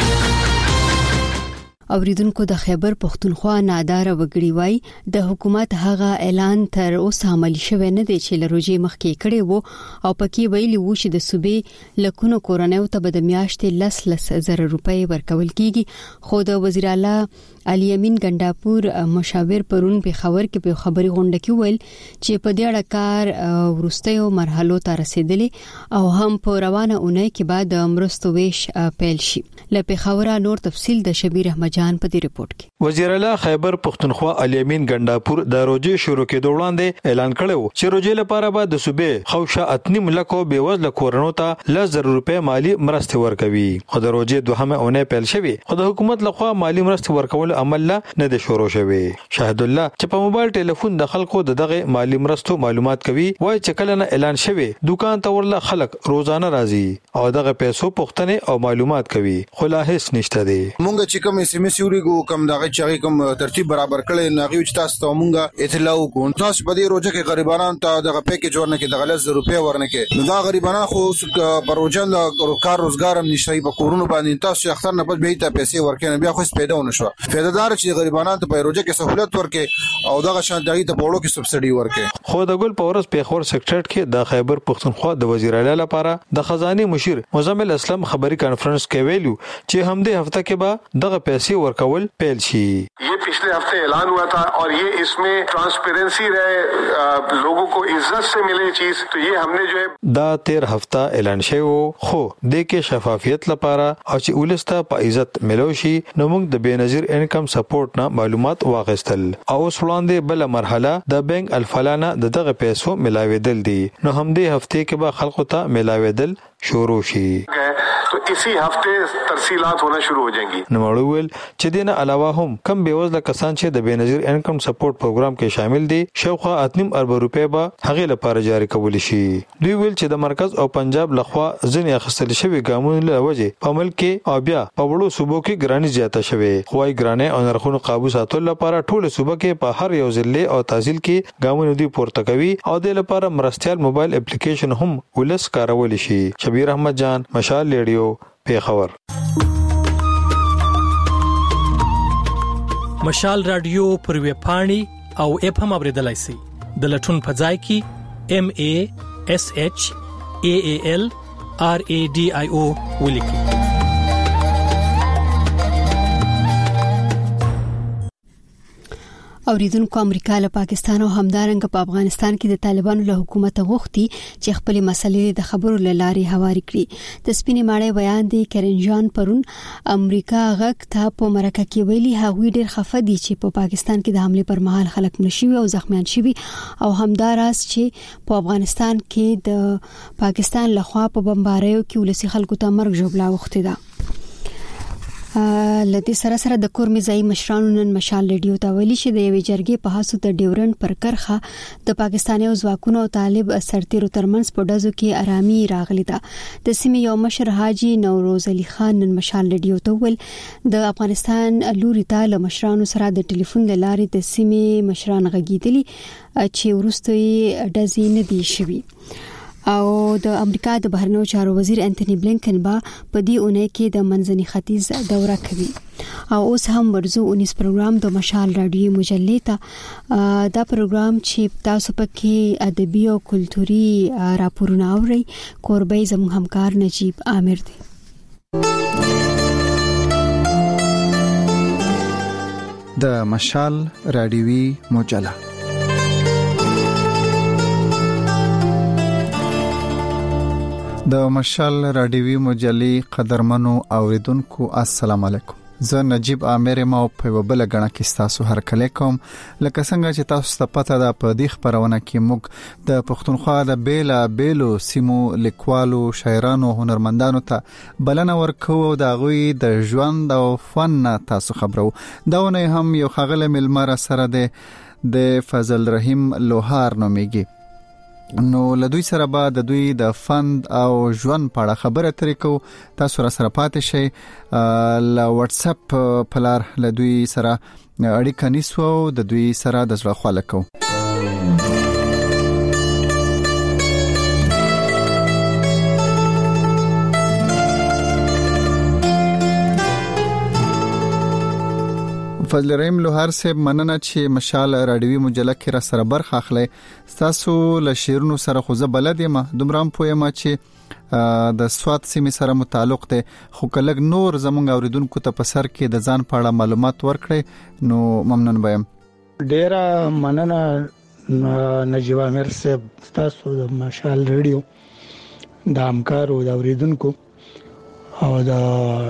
اوریدونکو د خیبر پختونخوا ناداره وګړي وای د حکومت هغه اعلان تر اوسه عملی شوی نه دی چې لروجي مخکې کړي وو او پکې ویلي وو چې د صوبې لکونو کورونیو ته به د میاشتې لس لس زره روپۍ ورکول کیږي. خو د وزیر اعلی علي امین ګنداپور مشاور پرون په خبر کې په خبري غونډه کې ویل چې په دې اړه کار ورستیو مرحلو ته رسیدلی او هم په روانه اونۍ کې بعد امرستو ویش پیل شي. لپاره خبره نور تفصیل د شبیر احمد په دې ریپورت کې وزیر اعلی خیبر پختونخوا علي امین ګنداپور د روجي شروع کېدو وړاندې اعلان کړو چې روجي لپاره به د صوبې خوشا اتنی ملکو بیوزله کورونو ته لس زره روپۍ مالی مرسته ورکوي. خو د روجي دوهمه اونۍ پیل شوی خو د حکومت لخوا مالی مرسته ورکول عمل نه د شروع شوی. شاهد الله چې په موبایل ټلیفون د خلکو دغه مالی مرستو معلومات کوي وای چې کله نه اعلان شوی دکان ته ورله خلک روزانه راځي او دغه پیسو پوښتنه او معلومات کوي خو لا هیڅ نشته دی. مونږ چې کوم اس ام اس یوريګو کم دغه چې کوم ترتیب برابر کړي ناغي چې تاسو ته مونږه اطلاع وکړو. تاسو په دې روزه کې غریبانو ته دغه پیکیج ورنه کې دغه لس روپۍ ورنه کې نو دا غریبانو خو پروژن کار روزګار هم نشي په کورونو باندې تاسو اختر نه پد به ته پیسې ورکړي بیا خو پیدا ونه شو. فایدهدار چې غریبانو ته په روزه کې سہولت ورکړي او دغه شان دغه ته بوړو کې سبسيډي ورکړي. خو د ګل پورس په خور سیکریټریټ کې د خیبر پختونخوا د وزیر اعلی لپاره د خزانه مشیر مزمل اسلام خبري کانفرنس کې ویلو چې همدې هفته کې به دغه پیسې ورکول پیل شي. ये पिछले हफ्ते ऐलान हुआ था और ये इसमें ट्रांसपेरेंसी रहे लोगों को इज्जत से मिले चीज तो ये हमने जो है دا تیر هفته اعلان شوی خو د کې شفافیت لپاره او چې ولسته په عزت ملوشي نو موږ د بنظیر انکم سپورټ نه معلومات واغستل او وړاندې بل مرحله د بانک الفلانه دغه پیسو ملاویدل دي نو هم دې هفته کې به خلکو ته ملاویدل شروع شي. तो इसी हफ्ते तरसीलात होना शुरू हो जाएंगी. نوړول چې دینه علاوه هم کم بیوزله کسان چې د بنظیر انکم سپورټ پروګرام کې شامل دي شوخه اتنیم ارب روپے به هغه لپاره جاری کول شي. دوی ویل چې د مرکز او پنجاب لخوا ځنې اخیستل شوی ګامونه له وجه په عمل کې او بیا په وړو صوبو کې ګرانی زیاته شوی. خوای ګرانه او نرخونو قابو ساتل لپاره ټول صوبه کې په هر یو ضلع او تحصیل کې ګامونه دی پورته کوي او د لپاره مرستيال موبایل اپلیکیشن هم ولس کارول شي. شبیر احمد جان مشال ریډیو پیښور. مشال رادیو پر وی پاڼي او اپ هم اوریدلای شي د لټون په ځای کې ام ا اس اچ ا ا ال ار ا ډي اي او ولیکي. اوریدونکو امریکا له پاکستان او همدارنګه په افغانستان کې د طالبانو له حکومت غوښتي چې خپل مسلې د خبرو لاري هواري کړي. د سپینې ماړې بیان دی کرن جان پرون امریکا غک ته په مرکه کې ویلي هغوی ډېر خفه دي چې په پاکستان کې د حمله پر مهال خلک مړ او زخمیان شوي او همداراز چې په افغانستان کې د پاکستان لخوا په بمباریو کې ولسی خلکو ته مرګ ژوبلا وخته ده. لدې سره سره د کورمي ځای مشرانو نن مشال ریډیو ته ویلي چې د یوې جرګې په هڅو د ډیورنډ پر کرخه د پاکستاني ځواکونو او طالب سرتیرو ترمنځ په ډزو کې آرامي راغلی ده. د سیمې یو مشر حاجی نوروز علي خان نن مشال ریډیو ته ویل د افغانستان لوري ته له مشرانو سره د ټلیفون د لارې د سیمې مشران غږیدلی چې ورسته یې ډزې نه دي شوي. او د امریکا د بهرنیو چارو وزیر انټونی بلینکن با په دې اونۍ کې د منځني ختیځ دوره کوي. او اوس هم ورزو انیس پروګرام د مشال رادیو مجلې ته دا پروګرام چې تاسو پکې ادبي او کلتوري راپورونه اورئ کوربې زموږ همکار نجیب عامر دی. د مشال رادیوي مجله د مشال رادیوي مجلې قدرمنو اوریدونکو السلام علیکم. زه نجیب عامر ما په وبله غنا کې تاسو هر کله کوم لکه څنګه چې تاسو ته پته ده په دې خبرونه کې موږ د پښتونخوا د بیلا بیلو سیمو لیکوالو شاعرانو هنرمندانو ته بلنه ورکو او د غوي د ژوند او فن تاسو خبرو. داونه هم یو خغله ملمر سره ده د فضل رحیم لوهار نوميږي. نو لدوی سره با د دوی د فند او ژوند په اړه خبره ترې کو. تاسو را سره پاتې شئ ل واتس اپ پلار لدوی سره اړیکه نیسو د دوی سره د زړه خواله کو. فضل رحیم لوهار صاحب مننه چې مشال رادیوي مجله کې را سره برخه اخلي. تاسو له شیرونو سره خو زه بلد یم دومره پوهه چې د سواد سیمې سره متعلق ده خو کله نور زمونږ اوریدونکو ته په سر کې د ځان په اړه معلومات ورکړي نو ممنون بیم. ډیره مننه نجیب عامر صاحب تاسو د مشال رادیو د همکارو د اوریدونکو او د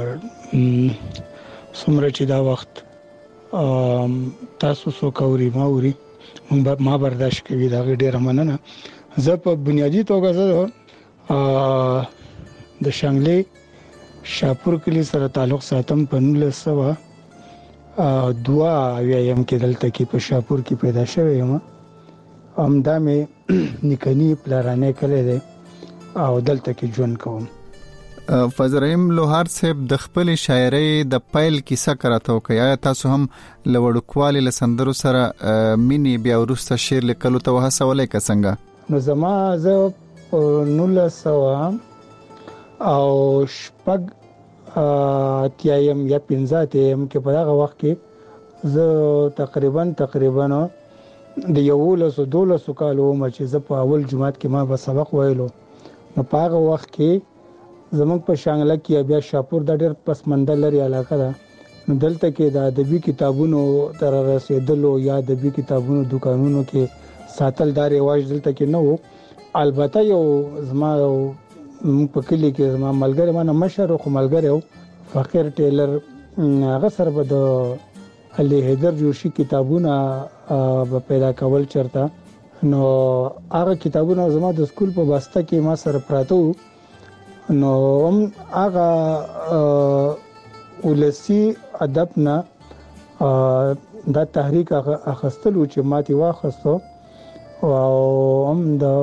سمره چې دا وخت تاسو سو کوري ماوري ما برداشت کوي دا ډیره مننه. زه په بنیادی توګه زه د شانګلې شاپور کلی سره تعلق ساتم. په نولس سوه دوا ویم کې دلته کې په شاپور کې پیدا شوی یم. همدا مې نکنی پلارانه کړی دی او دلته کې ژوند کوم. فضل رحیم لوهار صاحب د خپل شاعرۍ د پایل کیسه کراته کوي. آیا تاسو هم لوړکوالي لسندرو سره مینی بیا ورسته شعر لیکلو ته وهڅولای که څنګه؟ نو زما زه نولس سوه او شپږ اتیایم یا پنځه اتیایم کې په هغه وخت کې زه تقریبا تقریبا د یولسو دولسو کالو عمر چې زه په اول جماعت کې ما به سبق ویلو نو په هغه وخت کې زمونږ په شانګله کې بیا شاپور د ډېر پسمنده لري علاقه ده. نو دلته کې د ادبي کتابونو تر رسیدلو یا ادبي کتابونو دکانونو کې ساتل دا رواج دلته کې نه وو. البته یو زما په کلی کې زما ملګری ما نه مشر خو ملګری و فقیر ټیلر هغه سره به د علي حیدر جوشي کتابونه به پیدا کول چرته. نو هغه کتابونه زما د سکول په واسطه کې ما سره پراته وو. نو هم هغه ولسی ادب نه دا تحریک اخستلو چې ماتي واخستو او هم د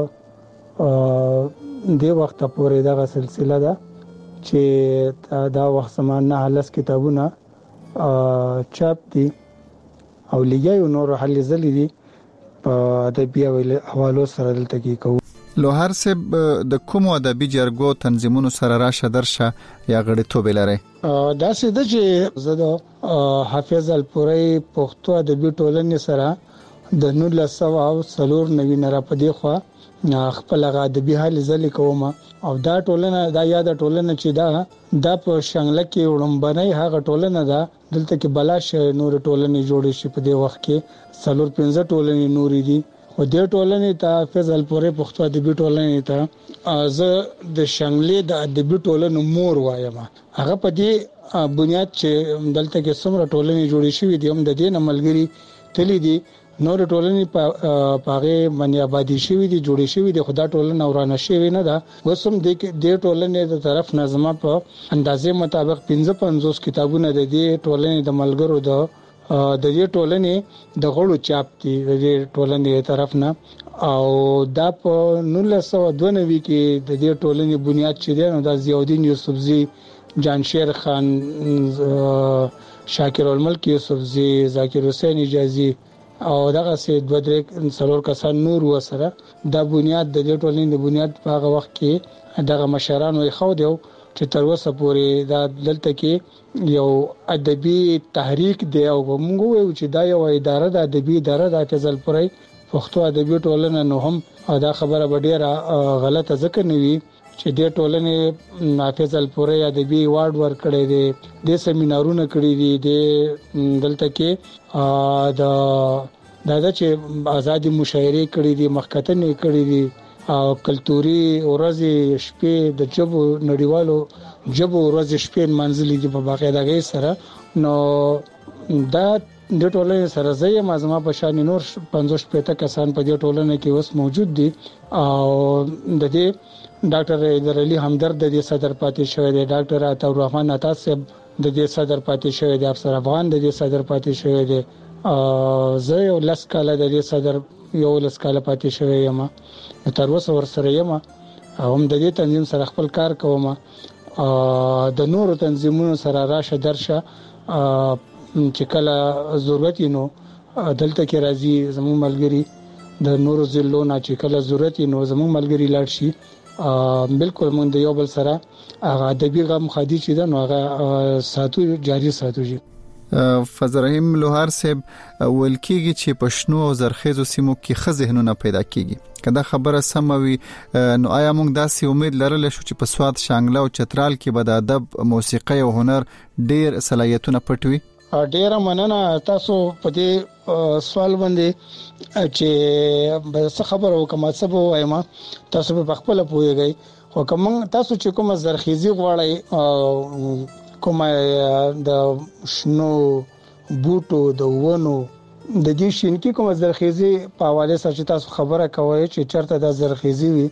دې وخت پورې دا سلسله ده چې دا وخت سمان نه هلس کتابونه چاپ دي او لګي نور حل زلي دي په ادبي حوالو سره دلته کې کوو. لوهار صاحب د کوم ادبي جرګو تنظیمونو سره راشه درشه یا غړیتوب لري؟ دا څه د چې زه د حافظ الپوري پښتو ادبي ټولنې سره د نولس سوه او څلور نوي نه را پدې خو خپل ادبي حال ځلې کوم او دا ټولنه دا یاد ټولنه چې دا د په شنګله کې وړمبنۍ هغه ټولنه ده دلته کې بلاش نور ټولنې جوړې شي په دې وخت کې څلور پنځه ټولنې نورې دي او دې ټولنې ته فضل پورې پښتو ادبي ټولنې ته زه د شنګلې د ادبي ټولنې مور وایم هغه په دې بنیاد چې دلته کې څومره ټولنې جوړې شوې دي هم د دې نملګری تلې دي نور ټولنې په پاغه باندې آبادی شوې دي جوړې شوې دي خدا ټولنه ورانه شوې نه ده وسم د دې ټولنې د طرف نظم په اندازې مطابق پنځه پنځوس کتابونه د دې ټولنې د ملګرو د د دې ټولنې د غړو چاپ دي د دې ټولنې طرف نه او دا په نولس سوه دوه نوي کې د دې ټولنې بنیاد چې دی نو د ضیاءالدین یوسفزي جانشیر خان شاکر الملک یوسفزي ذاکر حسین حجازي او دغه سه دوه درې څلور کسان نور وسره دا بنیاد د دې ټولنې د بنیاد په هغه وخت کې دغه مشران وي خو دیو چې تر اوسه پورې دا دلته کې یو ادبي تحریک دی او موږ وایو چې دا یو اداره د ادبي اداره د فضل پورې پښتو ادبي ټولنه نو هم دا خبره ډیره غلطه ځکه نوي چې د ټولنې فضل پورې ادبي ایوارډ ورکړی دی د سیمینارونه کړی دي د دلته کې د دا چې ازادي مشاعره کړی دي مخکتنې کړی دي او کلتوري ورځې شپې د جبو نړیوالو جبو ورځې شپې منځلې دي په باقاعدګۍ سره نو دا د ټولنې سره زې مازما په شان نور پنځوس پېته کسان په دې ټولنه کې اوس موجود دي او د دې ډاکټر حیدر علي همدرد د دې صدر پاتې شوی دی ډاکټر عطا الرحمن عطا صاحب د دې صدر پاتې شوی دی افسر افغان د دې صدر پاتې شوی دی زه یو لس کاله د دې صدر یو لس کاله پاتې شوی یم تر اوسه ورسره یم هم د دې تنظیم سره خپل کار کوم د نورو تنظیمونو سره راشه درشه چې کله ضرورت نو دلته کې راځي زموږ ملګری د نورو ضلعو نه چې کله ضرورت نو زموږ ملګری لاړ شي بالکل موږ د یو بل سره هغه ادبي غم خادي چې دا نو هغه ساتو جاری ساتو جی فضل رحیم لوهار صاحب ولکیږي چې پښنو او زرخیزو سیمو کې خزهنونه پیدا کیږي کله خبره سموي نو آیا موږ داسې امید لرل شو چې په سواد شانګله او چترال کې به د ادب موسیقي او هنر ډیر صلاحیتونه پټوي ډیر مننه تاسو په دې سوال باندې چې څه خبر وکم څه وایم تاسو په خپل پوهیږئ خو کوم تاسو چې کوم زرخیزي غواړئ کوم د شنو بوټو د ونو د دې شینکی کوم زرخیزي په حواله سره چې تاسو خبره کوئ چې چرته د زرخیزي وي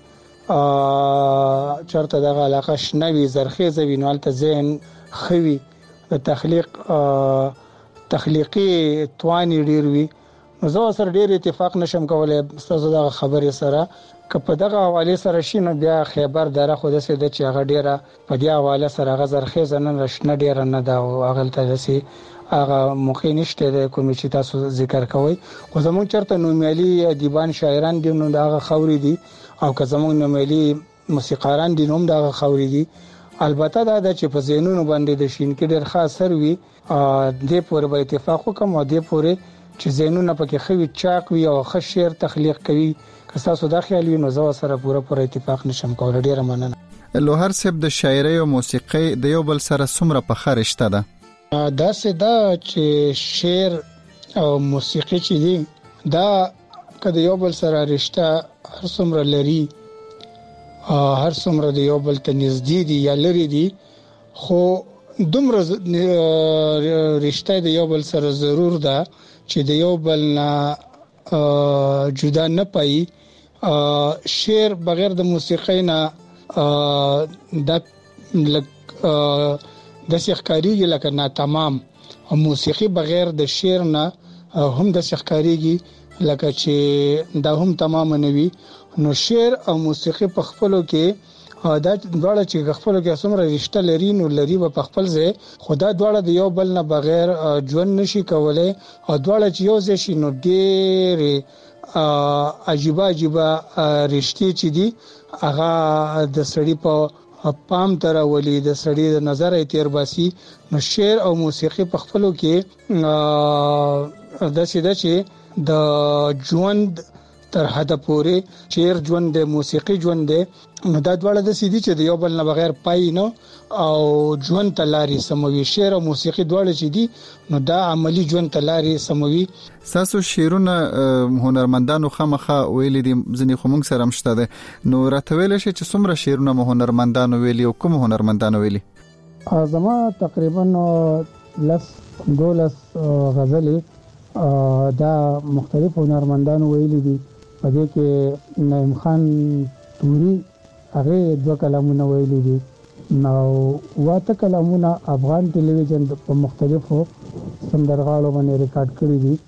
چرته د علاقه شنوي زرخیزه وینول ته ذهن خوي د تخلیق تخلیقي توانی ډیر وي نو زه سره ډیر اتفاق نشم کولای تاسو دا خبره سره کله دغه حواله سره شینو بیا خبر دره خو د سید چې هغه ډیره په دې حواله سره غزر خیزنه رشنه ډیره نه دا هغه ته دسي هغه موخې نشته کوم چې تاسو ذکر کوئ خو زموږ چرته نومیالي ادیبان شاعران دي نو دا خوري دي او که زموږ نومیالي موسیقاران دي نو دا خوري دي البته دا چې په زینونو باندې د شین کې ډېر خاص سر وي د پورې به اتفاق وکم او د پورې چې زینونه پکې خوي چاق وي او ښه شعر تخلیق کوي که تاسو دا خیال وي نو زه سره پوره پوره اتفاق نشم کولای ډېر مننه لوهر صاحب د شاعرۍ او موسیقۍ د یو بل سره څومره په خارشته ده دا سدا چې شعر او موسیقي چې دي دا کله یو بل سره رشتہ هر څومره لري هر څومره د یو بل ته نږدې دي یا لري دي خو دومره رشتہ د یو بل سره ضرور ده چې د یو بل نه جدا نه پي شعر بغیر د موسیقۍ نه د لک د شخکاریږي لکه نا تمام او موسیقي بغیر د شعر نه هم د شخکاریږي لکه چې دا هم تمام نه وي نو شعر او موسیقي په خپلو کې دا دواړه چې خپلو کې څومره رشتہ لري نو لري په خپل ځای خدا دواړه د یو بل نه بغیر ژوند نشي کولای او دواړه چې یو ځای شي نو ډېر عجیب عجیب رشتې چې دي هغه د سړی په پام تر ولې د سړی د نظر تیر باسي نو شعر او موسیقي په خپلو کې د سیده چې د ژوند تر حد پورې شعر ژوند د موسیقي ژوند دی نو دا ډول د سیدی چې د یو بل نه بغیر پای نه او ژوند تلاري سموي شعر او موسیقي دواړه چې دي نو دا عملی ژوند تلاري سموي. تاسو شعرونه هنرمندانو خامخه ویلي دي ځنې خو موږ سره مشته ده نو راته ویل شي چې څومره شعرونه هنرمندانو ویلي او کوم هنرمندانو ویلي؟ زما تقریبا لس دولس غزلې دا مختلف هنرمندانو ویلي دي په دې کې نعیم خان توري هغه دوه کلمونه ویلي دي نو واته کلمونه افغان ټلویزیون په مختلفو سندرغاړو باندې ریکارډ کړی دي.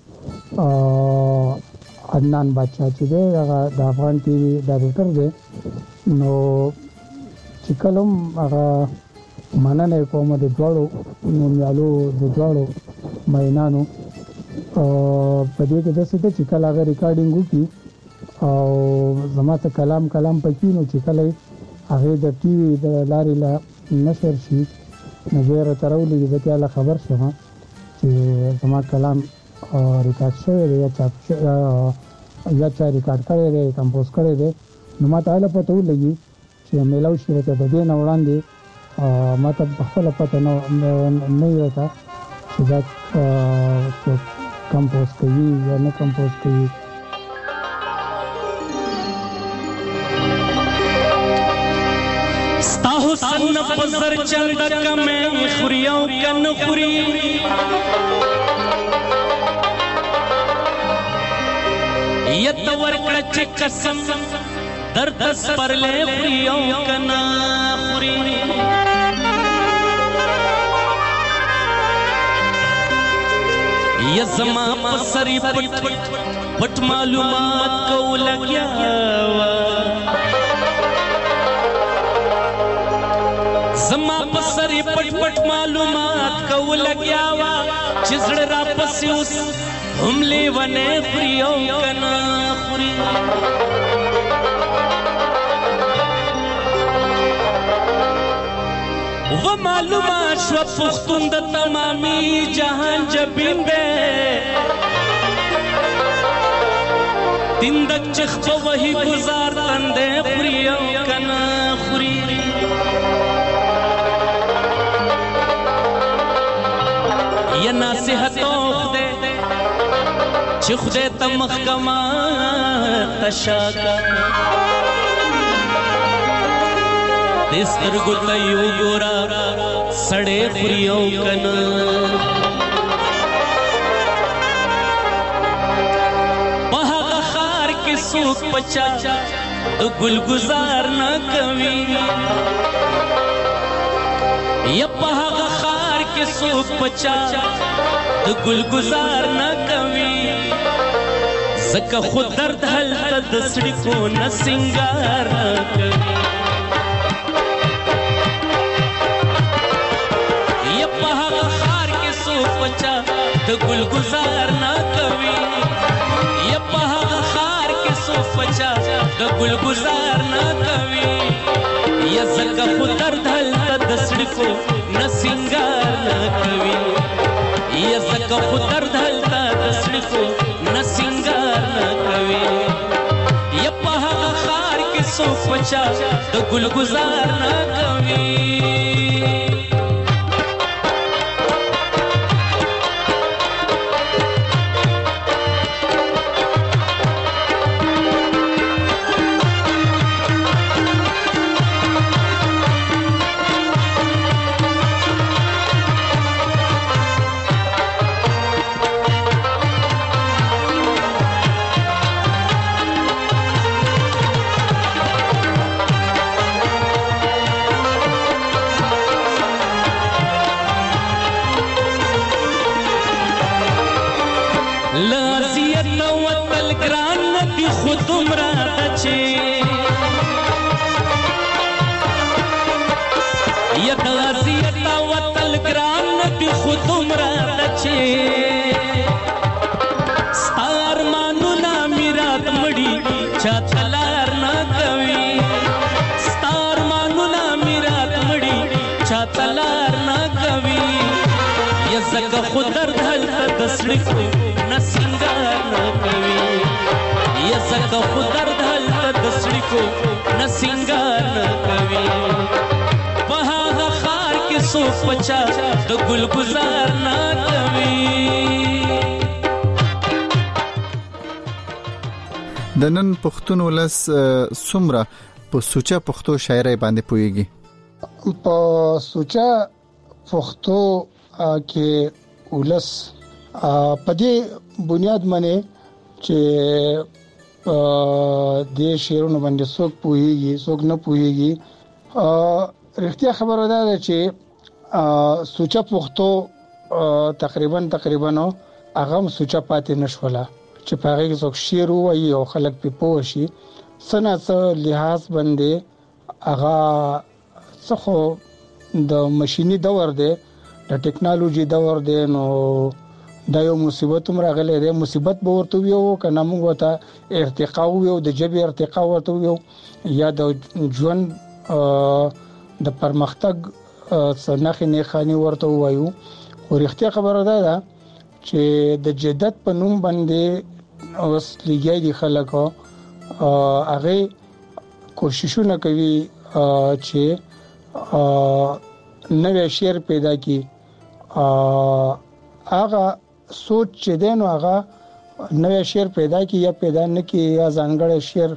عدنان بادشاہ چې دی هغه د افغان ټي وي ډایریکټر دی نو چې کلم هغه مننه کوم د دواړو نومیالو د دواړو مینانو په دې کې د څه چې کله هغه ریکارډینګ وکړي او زما ته کلام کلام پکې نو چې کله هغه د ټي وي د لارې لا نشر شي نو زه ترولې د تعالی خبر شوم چې زما کلام ریکارډ شوی دی یا چاپ شوی یا چا ریکارډ کړی دی کمپوز کړی دی نو ما ته اله پته ولګي چې میلاو شي ته د دې نه وړاندې ما ته په خپل پته نه نه یو تا چې دا کمپوز کوي یا نه کمپوز کوي. ستاهو سن پزر چند کمه خوريو کن خوري یت ورکړه چې قسم درد سپرلې خوريو کن خوري یزما پسری پټ پټ معلومات کو لګیا زما پسری پټ پټ معلومات کو لګیا وا چې زړه را پسې اوس هم لیونه خوريو کنا خوري و معلومات شو پختون د تمامي جهان جبین به تندک چخ په وਹੀ گزار تندې خوريو کنا خوري یا نصیحتو خده چه خده تا محکمه تشاکا دسترگو تا یو گورا سڑے خوریو کنا پہا خار کی سوک پچا تو گل گزار نہ کوی یا پہا خار کے سوک پچا تو گل گزار نہ کوی زکا خود درد حل تدسڑی کو نہ سنگار نہ کوی یا پہا خار کے سوک پچا تو گل گزار نہ کوی یا پہا خار کے سوک پچا تو گل گزار نہ کوی یا زکا خود درد حل تدسڑی کو نہ سنگار نہ کوي یا زکا خود درد حل تدسڑی کو نہ سنگار نہ کوي یا پہا خار کے سوک پچا تو گل گزار نہ کوي خود درد حل تدسڑی کو نہ سنگار نہ کوي یا زکه خو درد هلته د سړي کو نه سینګار نه کوي په هغه ښار کې څوک پچا د ګل ګزار نه کوي. د نن پښتون ولس څومره په سوچا پښتو شاعرۍ باندې پوهیږي؟ په سوچا پښتو کې ولس په دې بنیاد باندې چې د شعرونو باندې څوک پوهیږي څوک نه پوهیږي. رښتیا خبره ده چې سوچا پښتو تقریبا تقریبا هغه سوچا پاتې نشوله چې په هغه کې څوک شعر وایي او خلک په پوه شي. سنه څه لحاظ باندې هغه څخه د ماشيني دور دی د ټیکنالوژي دور دی نو دا یو مصیبت هم راغلی دی. مصیبت به ورته ویو کنه موږ ته ارتقا ویو د جبې ارتقا ورته ویو یا د ژوند د پرمختګ څنګه نه خاني ورته وایو. خو رښتیا خبره ده چې د جدت په نوم باندې اوس لګي دي خلک هغه کوششونه کوي چې نوې شعر پیدا کی. هغه سوچ چې دین هغه نوې شعر پیدا کی یا پیدا نه کی یا ځانګړی شعر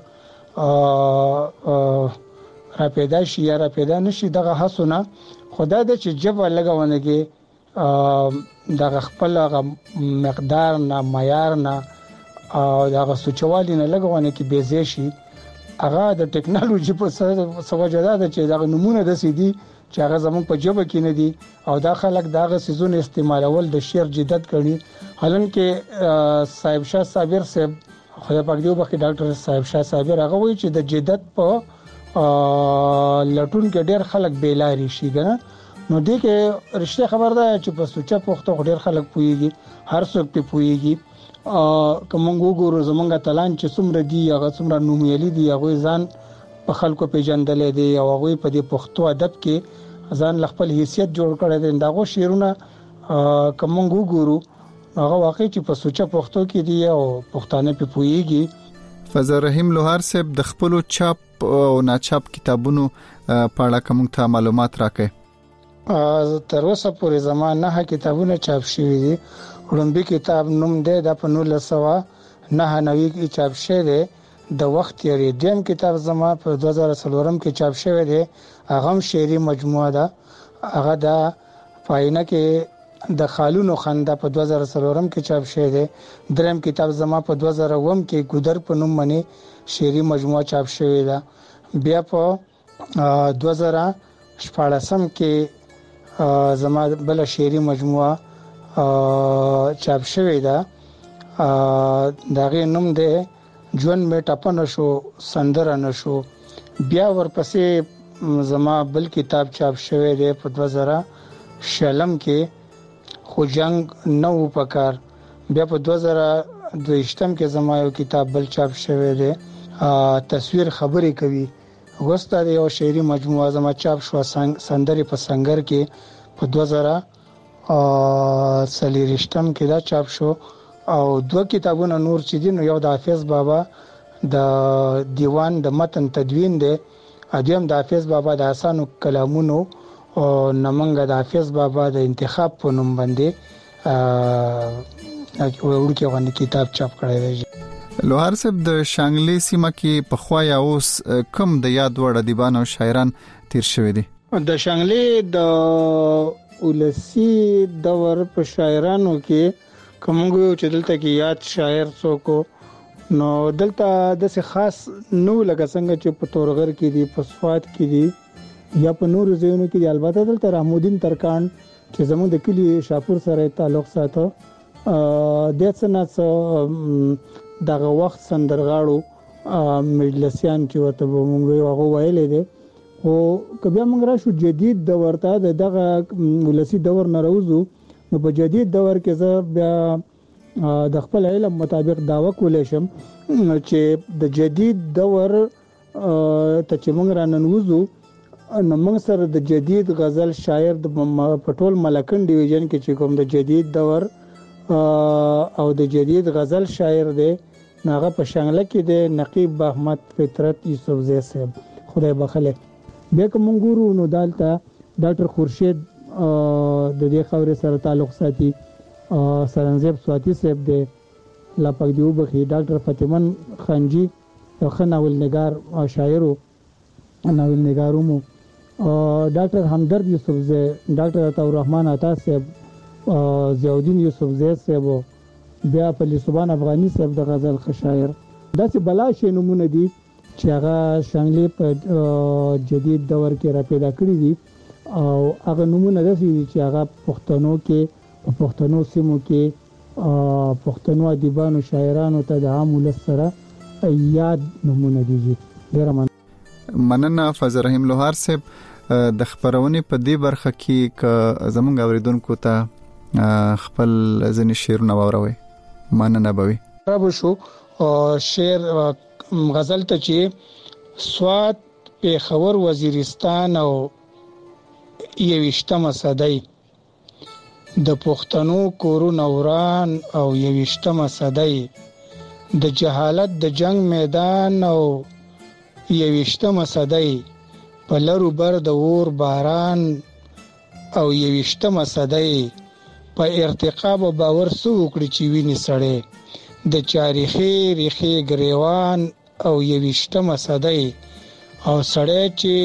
را پیدا شي یا را پیدا نشي دغه حسونه خدای د چې جبه لګاونګي دغه خپل مقدار نه معیار نه او دغه سوچوالي نه لګونه کې بیزې شي. هغه د ټیکنالوژي په سوجاده ده چې دغه نمونه د سیدي چې هغه زمون په جبه کې نه دي او دا خلک دغه سيزونه استعمالول د شعر جدت کړي. حالانکه صاحب شاه صابر صاحب خدای پاک دې وبخښي ډاکټر صاحب شاه صابر هغه وایي چې د جدت په لټون کې ډېر خلک بیلاری شي کنه. نو دې کې رښتیا خبر ده چې په سوچا پښتو ډېر خلک پويږي هر څوک په پويږي. کوم وګورو زمونږه تلان چې څومره دی هغه څومره نومیالي دی هغه ځان په خلکو پیژندل دي او هغه په دې پښتو ادب کې ځان خپل حیثیت جوړ کړی دی. داغه شعرونه کوم وګورو هغه واقعي چې په سوچا پښتو کې دی او پښتانه په پويږي. فضل رحیم لوهار صاحب د خپل چاپ او ناچاپ کتابونو په اړه کوم ته معلومات راکړي؟ تر اوسه پورې زمانه نه کتابونه چاپ شوي دي. وړاندې کتاب نوم دی د په نولس سوه نهه نوي کې چاپ شوی دی د وخت یری. دیم کتاب زما په دوه زره څلورم کې چاپ شوی دی هغه شعري مجموعه ده. هغه د پاینه کې د خالونو خندا په دوه زره څلورم کې چاپ شوی دی. دریم کتاب زما په دوه زره اووم کې ګودر په نوم باندې شعري مجموعه چاپ شوی ده. بیا په دوه زره شپږم کې زما بل شعري مجموعه چاپ شوی ده دغه نوم دی ژوند می ټپنه شو سندره نشو. بیا ورپسې زما بل کتاب چاپ شوی دی په دوه زره شلم کې خو جنگ نو پکار. بیا په دوه زره دویشتم کې زما یو کتاب بل چاپ شوی دی تصویر خبرې کوي. وسته یو شعري مجموعه زما چاپ شو سندري په سنگر کې په دوه زره سلیریشتم کې دا چاپ شو. او دوه کتابونه نور چې دي نو یو د حافظ بابا د دیوان د متن تدوین دی ادم د حافظ بابا د اسانو کلامونو او نمنګ د حافظ بابا د انتخاب په نوم باندې ورکه باندې کتاب چاپ کړی دی. لوهار صاحب د شانګلې سیمه کې په خوایا اوس کم د یاد وړ ادیبان او شاعران تیر شوی دي؟ د شانګلې د ولسی دور په شاعرانو کې کومګو چې دلته کې یاد شاعر څوک نو دلته د څه خاص نو لکه څنګه چې په تورغر کې دي په سواد کې دي یا په نور ځایونو کې دي. البته دلته رحمودین ترکان چې زموږ د کلی شاپور سره تعلق ساتو د څنګه دغه وخت سندرغاړو مجلسیان چې ورته مونږ هغه ویلې دي. او کبه موږ راشو جدید دور ته دغه ولسی دور نه راوځو نو په جدید دور کې زه بیا د خپل علم مطابق داوا کولای شم چې د جدید دور ته چې موږ راننوځو نو موږ سره د جدید غزل شاعر د پټول ملکن ډیویژن کې چې کوم د جدید دور او د جدید غزل شاعر دی ناغه په شانګله کې د نقیب احمد فطرت یوسف زی صاحب خدای بخله. بیا کوم ګورو نو دالته ډاکټر خورشید د دې خبرې سره تعلق ساتي، سرنزیب سواتی صاحب د لا پاک دیو بخي، ډاکټر فاطمه خانجی یو خناول نگار او شاعر او ناول نگارومو، ډاکټر همدرد یوسف زی، ډاکټر عطا الرحمن عطا صاحب، ضیاءالدین یوسف زی صاحب، بیا په سبحان افغانی صاحب د غزل خشاعر. داسې بلا شی نمونه دي چې هغه شانګلې په جدید دور کې را پیدا کړی دي او هغه نمونه داسې دي چې هغه پښتنو کې په پښتنو سیمو کې پښتنو ادیبانو شاعرانو ته د عام ولس سره یاد نمونه دي. ډیر مننه فضل رحیم لوهار صاحب. د خبرونې په دې برخه کې ک زمونږ اوریدونکو ته خپل ځنې شعرونه واوروي. مننه بوي رب شو شعر غزل ته چې سواد پیښور وزیرستان او یوشتمه صدۍ د پښتنو کورونه وران او یوشتمه صدۍ د جهالت د جنگ میدان او یوشتمه صدۍ په لرو بر د اور باران او یوشتمه صدۍ په ارتقاب او باور سو کړی چې ویني سړې د چاریخي ریخي گریوان او یوشتمه صدۍ او سړې چې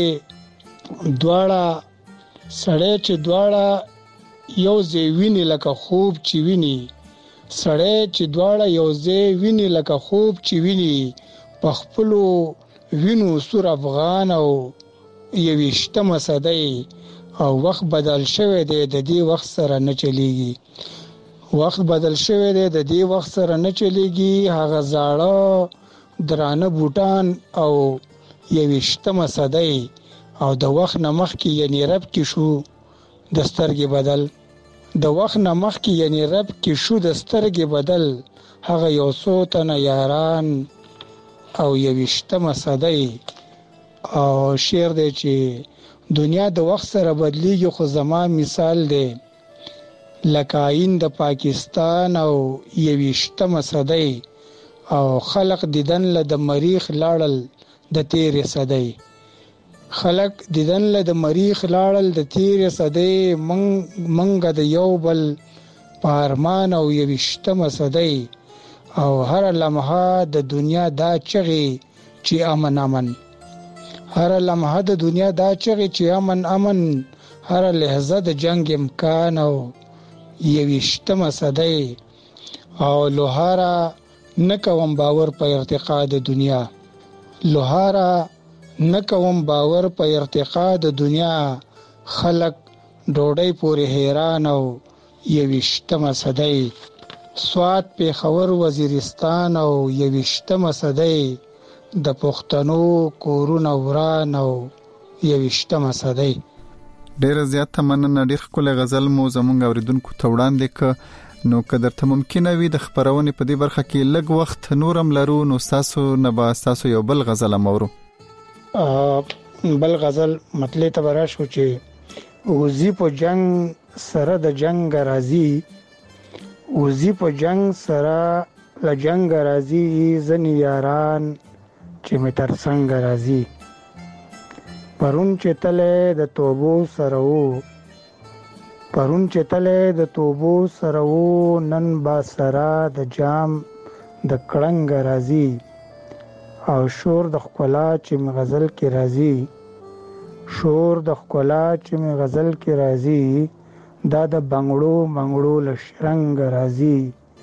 دواړه سړې چې دواړه یو ځای ویني لکه خوب چې ویني سړې چې دواړه یو ځای ویني لکه خوب چې ویني په خپلو وینو سور افغان او یوشتمه صدۍ او وخت بدل شوی دی د دې وخت سره نه چلیږي وخت بدل شوی دی د دې وخت سره نه چلیږي هغه زاړه درانه بوټان او یوشتمه صدۍ او د وخت نمخ کې یعنی رب کې شو د سترګې بدل د وخت نمخ کې یعنی رب کې شو د سترګې بدل هغه یو څو تنه یاران او یوشتمه صدۍ او شعر دی چې دنیا د وخت سره بدلیږي خو زما مثال دی لکه آئین د پاکستان او یوشتمه صدۍ او خلق دیدن له د مریخ لاړل د تیرې صدۍ خلق دیدن له د مریخ لاړل د تیرې صدۍ منګه د یو بل پارمان او یوشتمه صدۍ او هر لمحه د دنیا دا چغې چې امن امن هر لمحه د دنیا دا چغې چې امن امن هر لحظه د جنگ امکان او یوشتمه صدۍ او لوهاره نکوم باور په ارتقا د دنیا لوهاره نکوم باور په ارتقا د دنیا خلق ډوډۍ پورې حیران او یوشتمه صدۍ سواد پیښور وزیرستان او یوشتمه صدۍ د پښتنو کورونه وران او یوشتمه صدۍ. ډیر زیات مننه. ډیر خپل غزل مو زمونږ اوریدونکو ته وړاندې ک نو کدر ته ممکن وي د خبرونې په دې برخه کې لږ وخت نورم لرو نو تاسو نه با تاسو یو بل غزل امورو. بل غزل مطلب ته براشو چې وزي په جنگ سره د جنگ راځي وزي په جنگ سره ل جنگ راځي ځنی یاران چې متر څنګه راځي پرون چې تله د توبو سره وو پرون چې تله د توبو سره وو نن با سره د جام د کړنګ راځي او شور د خپلا چې غزل کې راځي شور د خپلا چې غزل کې راځي دا د بنگړو منګړو لشرنګ راځي.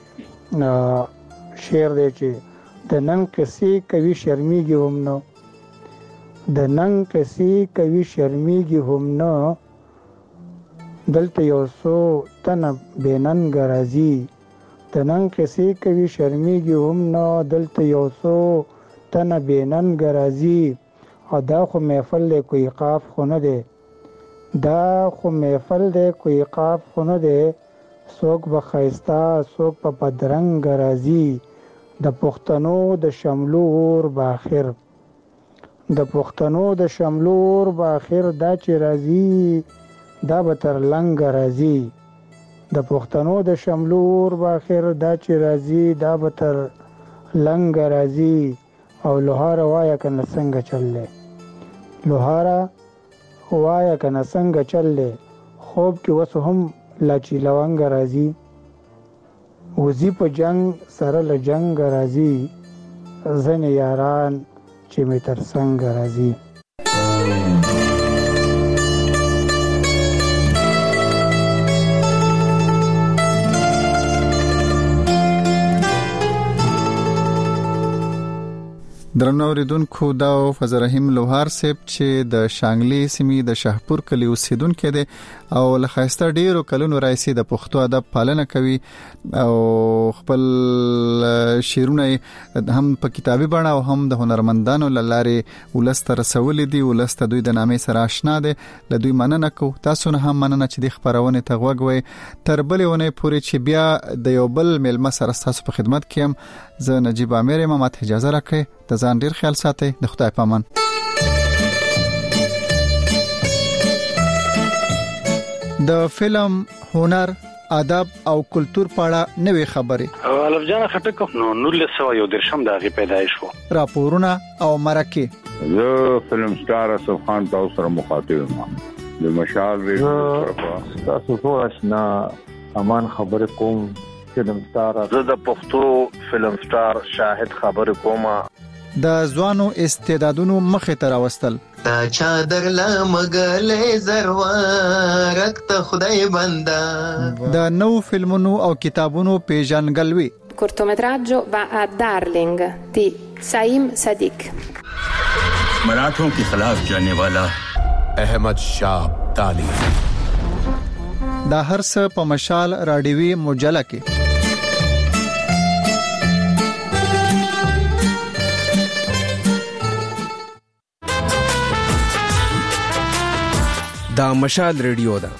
شعر دی چې د نن کسي کوي شرمېږي هم نو د نن کسي کوي شرمېږي هم نو دلته یو څو تنه بیننګ راځي د نن کسي کوي شرمېږي هم نو دلته یو څو تنه بیننګ راځي او دا خو محفل دی کوئی قاف خو نه دی دا خو محفل دی کوئی قاف خو نه دی څوک به ښایسته څوک په بدرنګ راځي د پښتنو د شملو اور باخر د پښتنو د شملو اور باخر دا چې راځي دا به تر لنګ راځي د پښتنو د شملو اور باخر دا چې راځي دا به تر لنګ راځي او لوهاره وایا کنه څنګه چللې لوهاره وایا کنه څنګه چللې خوب کې وسو هم لاچی لونګ راځي وزي په جنگ سره له جنگ راځي زنه یاران چې می تر څنګه راځي درنو ریدونکو دا فضل رحیم لوهار صاحب چې د شانګلی سیمې د شاهپور کلی اوسیدونکو دی او له خاصه ډیرو کلونو راځي د پښتو ادب پالنه کوي او خپل شعرونه هم په کتابي بڼه او هم د هنرمندانو لاره ولست رسول دي ولست دوی د نامې سره آشنا دي له دوی مننه کو تاسو نه هم مننه چې د خبرونه ته غوږوي تر بلونه پورې چې بیا د یو بل ملما سره تاسو په خدمت کیم زه نجیب امیر امامت اجازه راکړئ د ځان ډیر خیال ساتئ د خدای پامان د فلم هنر ادب او کلچر پاړه نوې خبرې الف جان خټک نو نور سو یو درشم دغه پیدایش وو راپورونه او مرکه زه فلم سٹار اسف خان تاسو سره مخاطب یم د مشال ریډیو تاسو ټول آشنا امان خبر کوم فلم سٹار زه د پښتو فلم سٹار شاهد خبر کوم د ځوانو استعدادونو مخه تر واستل تا چادر لا مګلې زروارک ته خدای بندا د نو فلمونو او کتابونو پیژنګلوي cortometraggio va a Darling di Saim Sadiq मराठों के खिलाफ जाने वाला अहमद शाह अब्दाली دا هر څه په مشال راډیوي مجله کې دا مشال ریډیو ده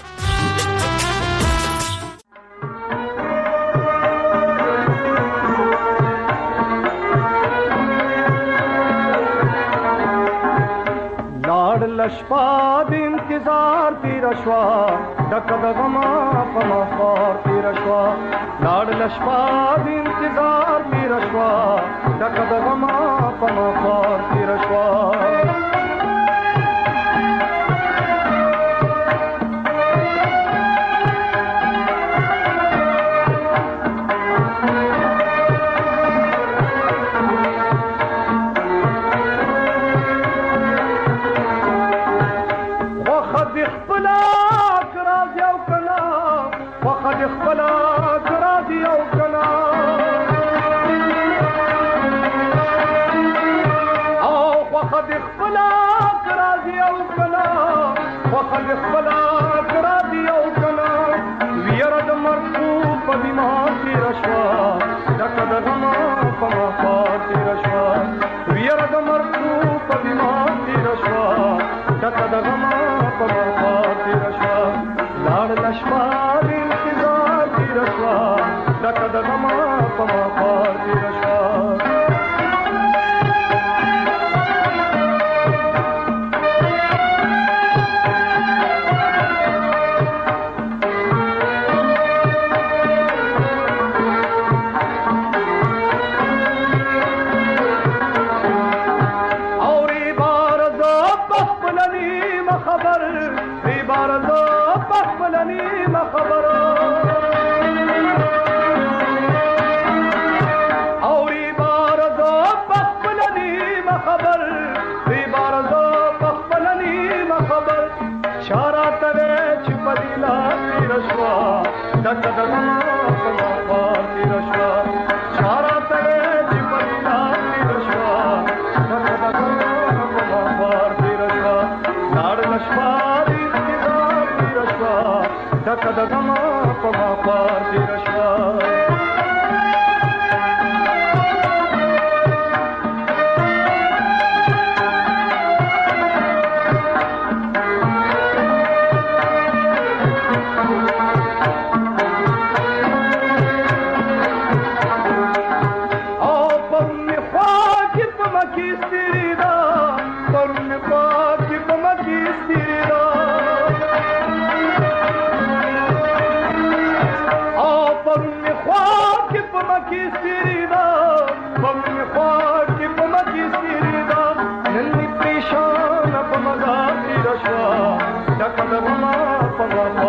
لاړ لشپا د انتظار تیر شوا ډک د غما په مخار تیر شوا لاړ لشپا د انتظار تیر شوا ډک د غما په مخار تیر شوا Bum دغما پغما